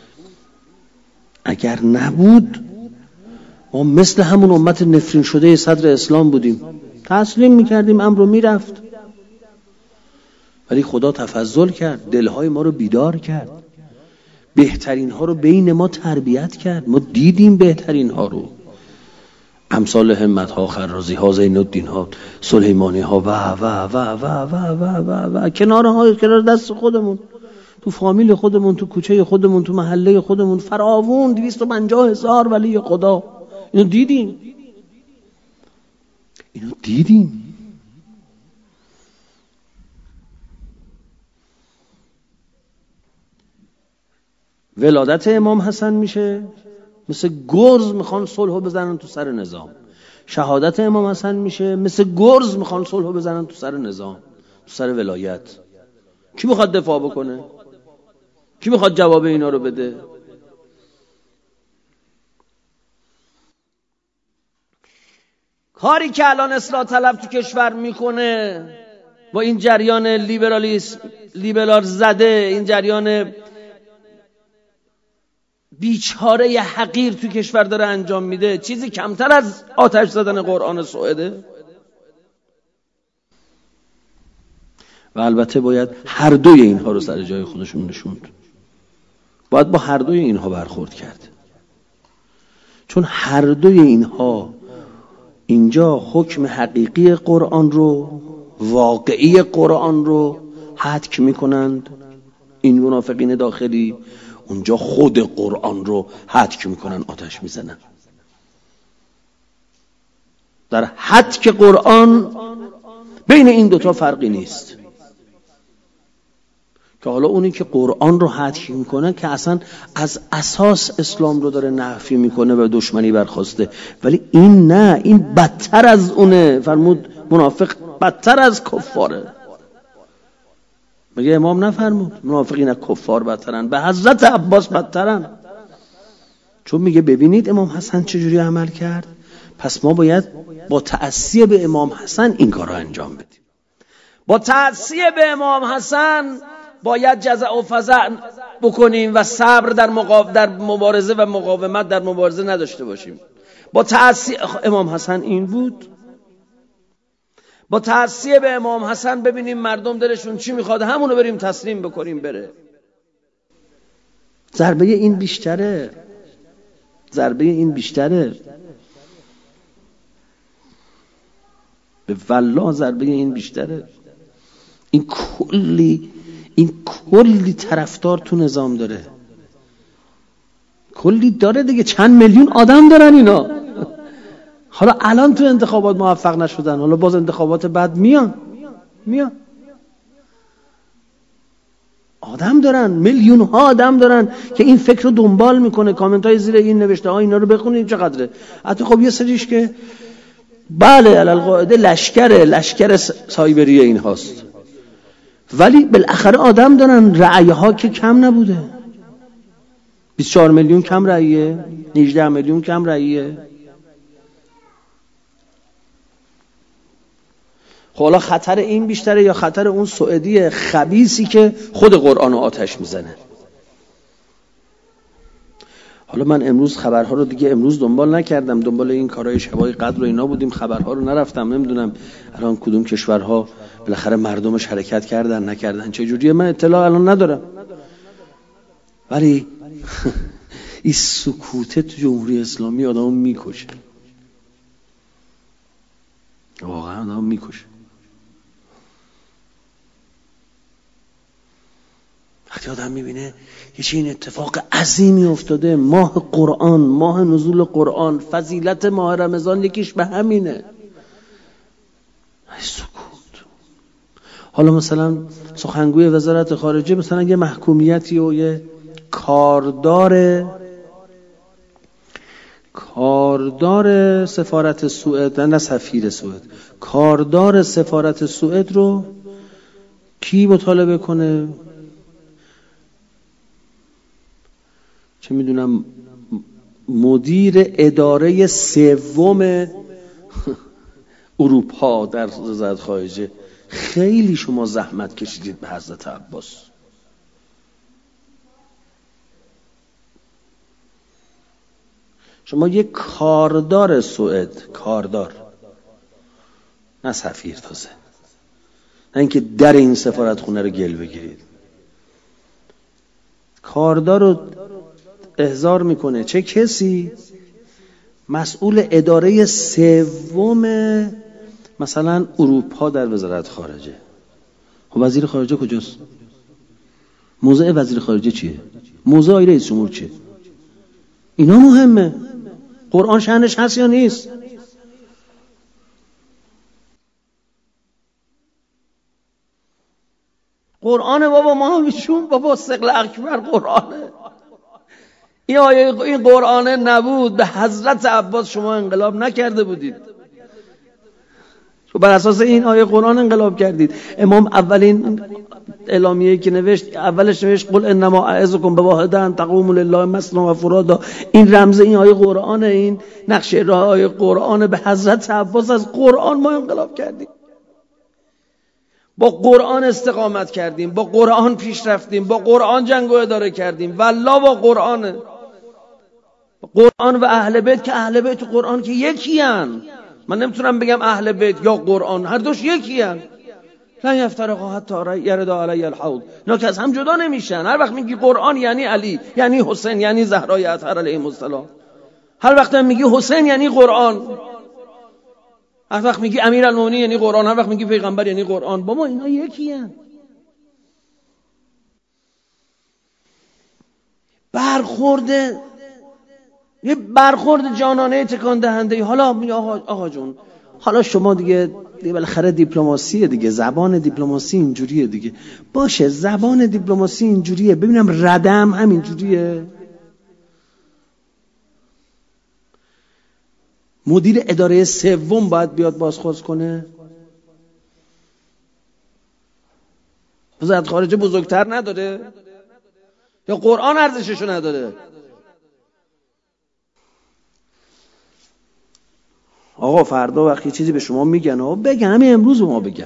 اگر نبود، ما مثل همون امت نفرین شده صدر اسلام بودیم، تسلیم میکردیم، امر رو میرفت. ولی خدا تفضل کرد، دلهای ما رو بیدار کرد، بهترین ها رو بین ما تربیت کرد. ما دیدیم بهترین ها رو، امثال همت ها، خرازی ها، زین الدین ها، سلیمانی ها و و و و و و و و کنار های کنار دست خودمون، تو فامیل خودمون، تو کوچه خودمون، تو محله خودمون، فراوون دویست و پنجاه هزار ولی خدا. اینو دیدیم، اینو دیدیم. ولادت امام حسن میشه، مثل گرز میخوان صلحو بزنن تو سر نظام. شهادت امام حسن میشه، مثل گرز میخوان صلحو بزنن تو سر نظام، تو سر ولایت. کی میخواد دفاع بکنه؟ کی میخواد جواب اینا رو بده؟ کاری که الان اصلاح طلب تو کشور میکنه با این جریان لیبرالیسم، لیبرال زده، این جریان بیچاره ی حقیر تو کشور داره انجام میده، چیزی کمتر از آتش زدن قرآن سوئده. و البته باید هر دوی اینها رو سر جای خودشون نشوند، باید با هر دوی اینها برخورد کرد، چون هر دوی اینها اینجا حکم حقیقی قرآن رو، واقعی قرآن رو حتک میکنند. این منافقین داخلی اونجا خود قرآن رو حتک میکنن، آتش میزنن. در حتک قرآن بین این دوتا فرقی نیست، که حالا اونی که قرآن رو حتک میکنه که اصلا از اساس اسلام رو داره نفی میکنه و دشمنی برخواسته. ولی این نه، این بدتر از اونه. فرمود منافق بدتر از کفاره. مگه امام نفرمود منافقین از کفار بدترن؟ به حضرت عباس بدترن. چون میگه ببینید امام حسن چجوری عمل کرد، پس ما باید با تأسی به امام حسن این کار رو انجام بدیم. با تأسی به امام حسن باید جزع و فزع بکنیم و صبر در مقاو... در مبارزه و مقاومت در مبارزه نداشته باشیم. با تأسی امام حسن این بود. با تأسی به امام حسن ببینیم مردم دلشون چی میخواد، همونو بریم تسلیم بکنیم بره. ضربه این بیشتره، ضربه این بیشتره، به والله ضربه این بیشتره. این کلی این کلی طرفدار تو نظام داره، کلی داره دیگه، چند میلیون آدم دارن اینا. حالا الان تو انتخابات موفق نشدن، حالا باز انتخابات بعد میان میان آدم دارن، میلیون ها آدم دارن که این فکر رو دنبال میکنه. کامنت های زیر این نوشته ها اینا رو بخونید چقدره. حتی خب یه سریش که بله علالقاعده لشکره، لشکر سایبری این هاست، ولی بالاخره آدم دارن. رأیه ها که کم نبوده، بیست و چهار میلیون کم رأیه، هجده میلیون کم رأیه. خب حالا خطر این بیشتره یا خطر اون سعودی خبیثی که خود قرآن رو آتش میزنه؟ حالا من امروز خبرها رو دیگه امروز دنبال نکردم، دنبال این کارهای شبای قدر و اینا بودیم، خبرها رو نرفتم، نمیدونم الان کدوم کشورها بالاخره مردمش حرکت کردن نکردن چه جوریه، من اطلاع الان ندارم. ولی این سکوت تو جمهوری اسلامی آدمو میکشه، واقعا آدمو میکشه. وقتی آدم میبینه یه چه این اتفاق عظیمی افتاده، ماه قرآن، ماه نزول قرآن، فضیلت ماه رمضان یکیش به همینه. سکوت. حالا مثلا سخنگوی وزارت خارجه مثلا یه محکومیتی و یه کاردار کاردار سفارت سوئد، نه سفیر سوئد، کاردار سفارت سوئد رو کی مطالبه کنه؟ چه میدونم مدیر اداره سوم اروپا در وزارت خارجه. خیلی شما زحمت کشیدید به حضرت عباس. شما یک کاردار سوئد، کاردار، نه سفیر، تازه نه اینکه در این سفارت خونه رو گل بگیرید، کاردار رو احضار میکنه. چه کسی؟ مسئول اداره سوم مثلا اروپا در وزارت خارجه. خب وزیر خارجه کجاست؟ موضع وزیر خارجه چیه؟ موضع آقای رئیس جمهور چیه؟ اینا مهمه. قرآن شأنش هست یا نیست؟ قرآن بابا، ما همیشون بابا ثقل اکبر قرآنه. این آیه این قرآن نبود به حضرت عباس شما انقلاب نکرده بودید، بر اساس این آیه قرآن انقلاب کردید. امام اولین اعلامیه‌ای که نوشت اولش نوشت قل انما اعظکم بواحده ان تقوموا لله مثنی و فرادا. این رمز این آیه قرآن، این نقشه راه آیه قرآن. به حضرت عباس از قرآن ما انقلاب کردیم، با قرآن استقامت کردیم، با قرآن پیش رفتیم، با قرآن جنگ و اداره کردیم. والله با قرآن قرآن و اهل بیت، که اهل بیت و قرآن که یکی هن. من نمیتونم بگم اهل بیت یا قرآن، هر دوش یکی هن. لن یفترقا حتی یرد علی الحوض. اینا که از هم جدا نمیشن. هر وقت میگی قرآن یعنی علی، یعنی حسین، یعنی زهرای اطهر علیهم السلام. هر وقت میگی حسین یعنی قرآن. هر وقت میگی امیرالمومنین یعنی قرآن. هر وقت میگی پیغمبر یعنی قرآن. بابا اینا یکی هن. برخورد یه برخورد جانانه تکان دهنده. حالا میگه آقا آقا جون، حالا شما دیگه دیگه بالاخره دیپلماسیه دیگه، زبان دیپلماسی اینجوریه دیگه. باشه زبان دیپلماسی اینجوریه، ببینم ردم همینجوریه. مدیر اداره سوم باید بیاد بازخواست کنه؟ وزارت خارجه بزرگتر نداره؟ یا قرآن ارزششو نداره؟ آقا فردا وقتی چیزی به شما میگن آقا بگن، همین امروز به ما بگن.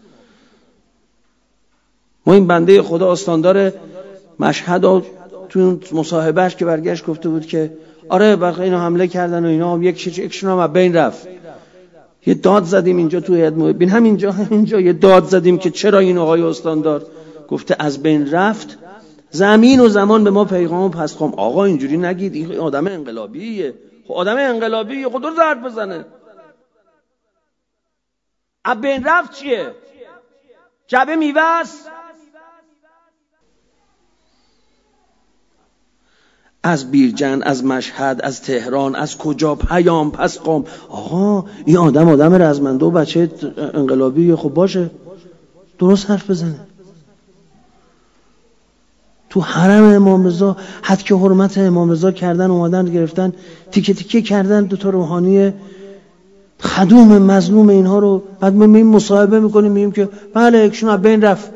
ما این بنده خدا استاندار مشهد و تو مصاحبهش که برگشت گفته بود که آره بقیه اینا حمله کردن و اینا، هم یک یکشون هم از بین رفت. یه داد زدیم اینجا تو هیئت محبین، همینجا همینجا یه داد زدیم که چرا این آقای استاندار گفته از بین رفت. زمین و زمان به ما پیغام پس خوام آقا اینجوری نگید، این آدم انقلابیه. خب آدم انقلابیه، خود رو ضرب بزنه. از بین رفت چیه؟ جبه میوست؟ از بیرجند، از مشهد، از تهران، از کجا پیام پس قام. آقا این آدم آدم رزمنده و بچه انقلابیه. خب باشه درست حرف بزنه. تو حرم امام رضا حد که حرمت امام رضا کردن، اومدن گرفتن تیکه تیکه کردن دوتا روحانی خدوم مظلوم اینها رو. بعد ما مییم مصاحبه میکنیم میگیم که بله یکشون از بین رفت.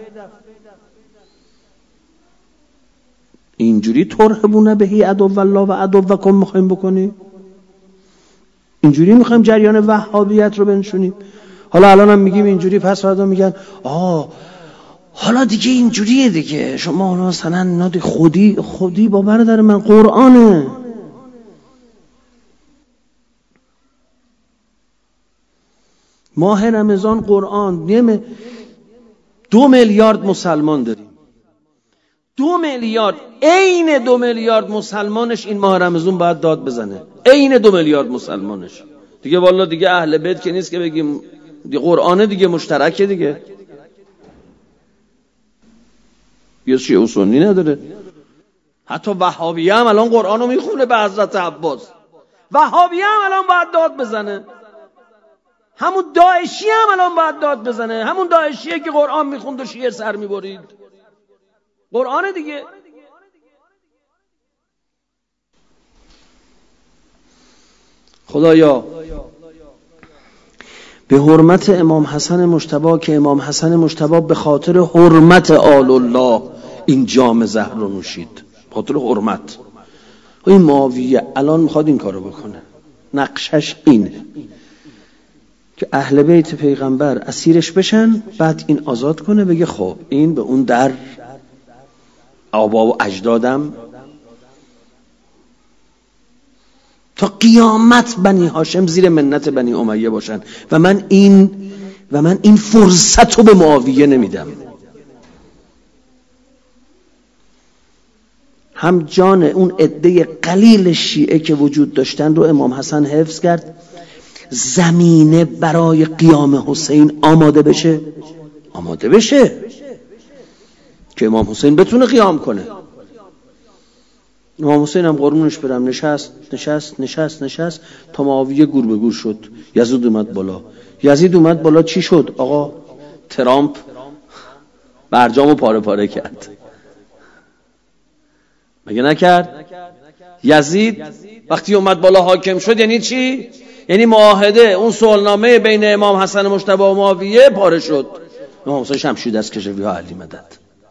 اینجوری ترهبونه بهی عدو الله و عدوکم میخوایم بکنیم؟ اینجوری میخوایم جریان وهابیت رو بنشونیم؟ حالا الان هم میگیم اینجوری، پس فردا میگن آه حالا دیگه اینجوریه دیگه. شما مثلا نادی خودی خودی با برادر من قرآنه. ماه رمضان قرآن. نیم دو میلیارد مسلمان داریم. دو میلیارد، عین دو میلیارد مسلمانش این ماه رمضان باید داد بزنه. عین دو میلیارد مسلمانش دیگه. والله دیگه اهل بیت که نیست که بگیم دیگه، قرآن دیگه مشترکه دیگه. یه شیعه و سنی نداره. حتی وهابیه هم الان قرآن رو میخونه به حضرت عباس. وهابیه هم الان باید داد بزنه. همون داعشی هم الان باید داد بزنه. همون داعشیه که قرآن میخوند و شیعه سر میبرید. قرآن دیگه. خدایا به حرمت امام حسن مجتبی که امام حسن مجتبی به خاطر حرمت آل الله این جام زهر رو نوشید، به خاطر حرمت. این معاویه الان میخواد این کارو بکنه. نقشش اینه که اهل بیت پیغمبر اسیرش بشن، بعد این آزاد کنه، بگه خب این به اون در آبا و اجدادم تا قیامت بنی هاشم زیر منت بنی امیه باشن و من این و من این فرصت رو به معاویه نمیدم. هم جان اون عده قلیل شیعه که وجود داشتن رو امام حسن حفظ کرد، زمینه برای قیام حسین آماده بشه آماده بشه که امام حسین بتونه قیام کنه. امام حسین هم قربونش برم نشست نشست نشست نشست تا معاویه گور به گور شد. یزید اومد بالا. یزید اومد بالا چی شد آقا؟ ترامپ برجامو پاره پاره کرد. مگه نکرد؟ یزید وقتی اومد بالا حاکم شد یعنی چی؟ یعنی معاهده اون صلحنامه بین امام حسن مجتبی و معاویه پاره شد. امام حسین شمشیر دست کشه یا علی مدد.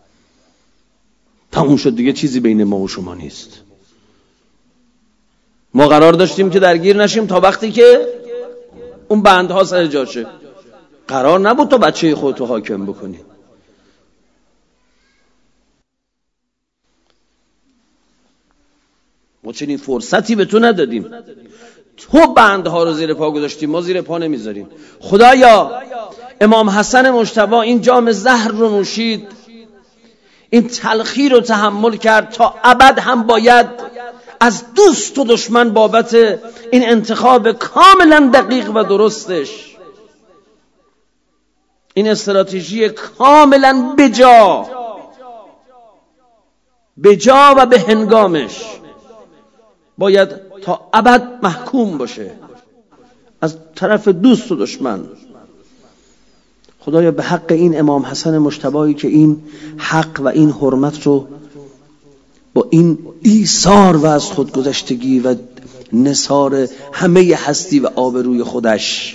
تموم شد دیگه، چیزی بین ما و شما نیست. ما قرار داشتیم که درگیر نشیم تا وقتی که اون بندها سر جاشه. قرار نبود تا بچه خودتو حاکم بکنی. ما چنین فرصتی به تو ندادیم. تو بندها رو زیر پا گذاشتیم، ما زیر پا نمیذاریم. خدایا امام حسن مجتبی این جام زهر رو نوشید، این تلخی رو تحمل کرد، تا ابد هم باید از دوست و دشمن بابت این انتخاب کاملا دقیق و درستش، این استراتژی کاملا بجا بجا و به هنگامش باید تا ابد محکوم باشه از طرف دوست و دشمن. خدایا به حق این امام حسن مجتبی که این حق و این حرمت رو با این ایثار و از خودگذشتگی و نثار همه هستی و آبروی خودش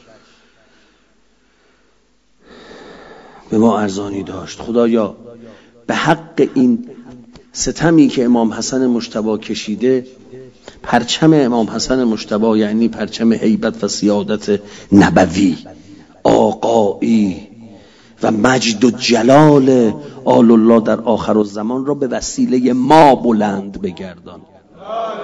به ما ارزانی داشت، خدایا به حق این ستمی که امام حسن مجتبی کشیده، پرچم امام حسن مجتبی یعنی پرچم هیبت و سیادت نبوی، آقایی و مجد و جلال آل الله در آخر الزمان را به وسیله ما بلند بگردان.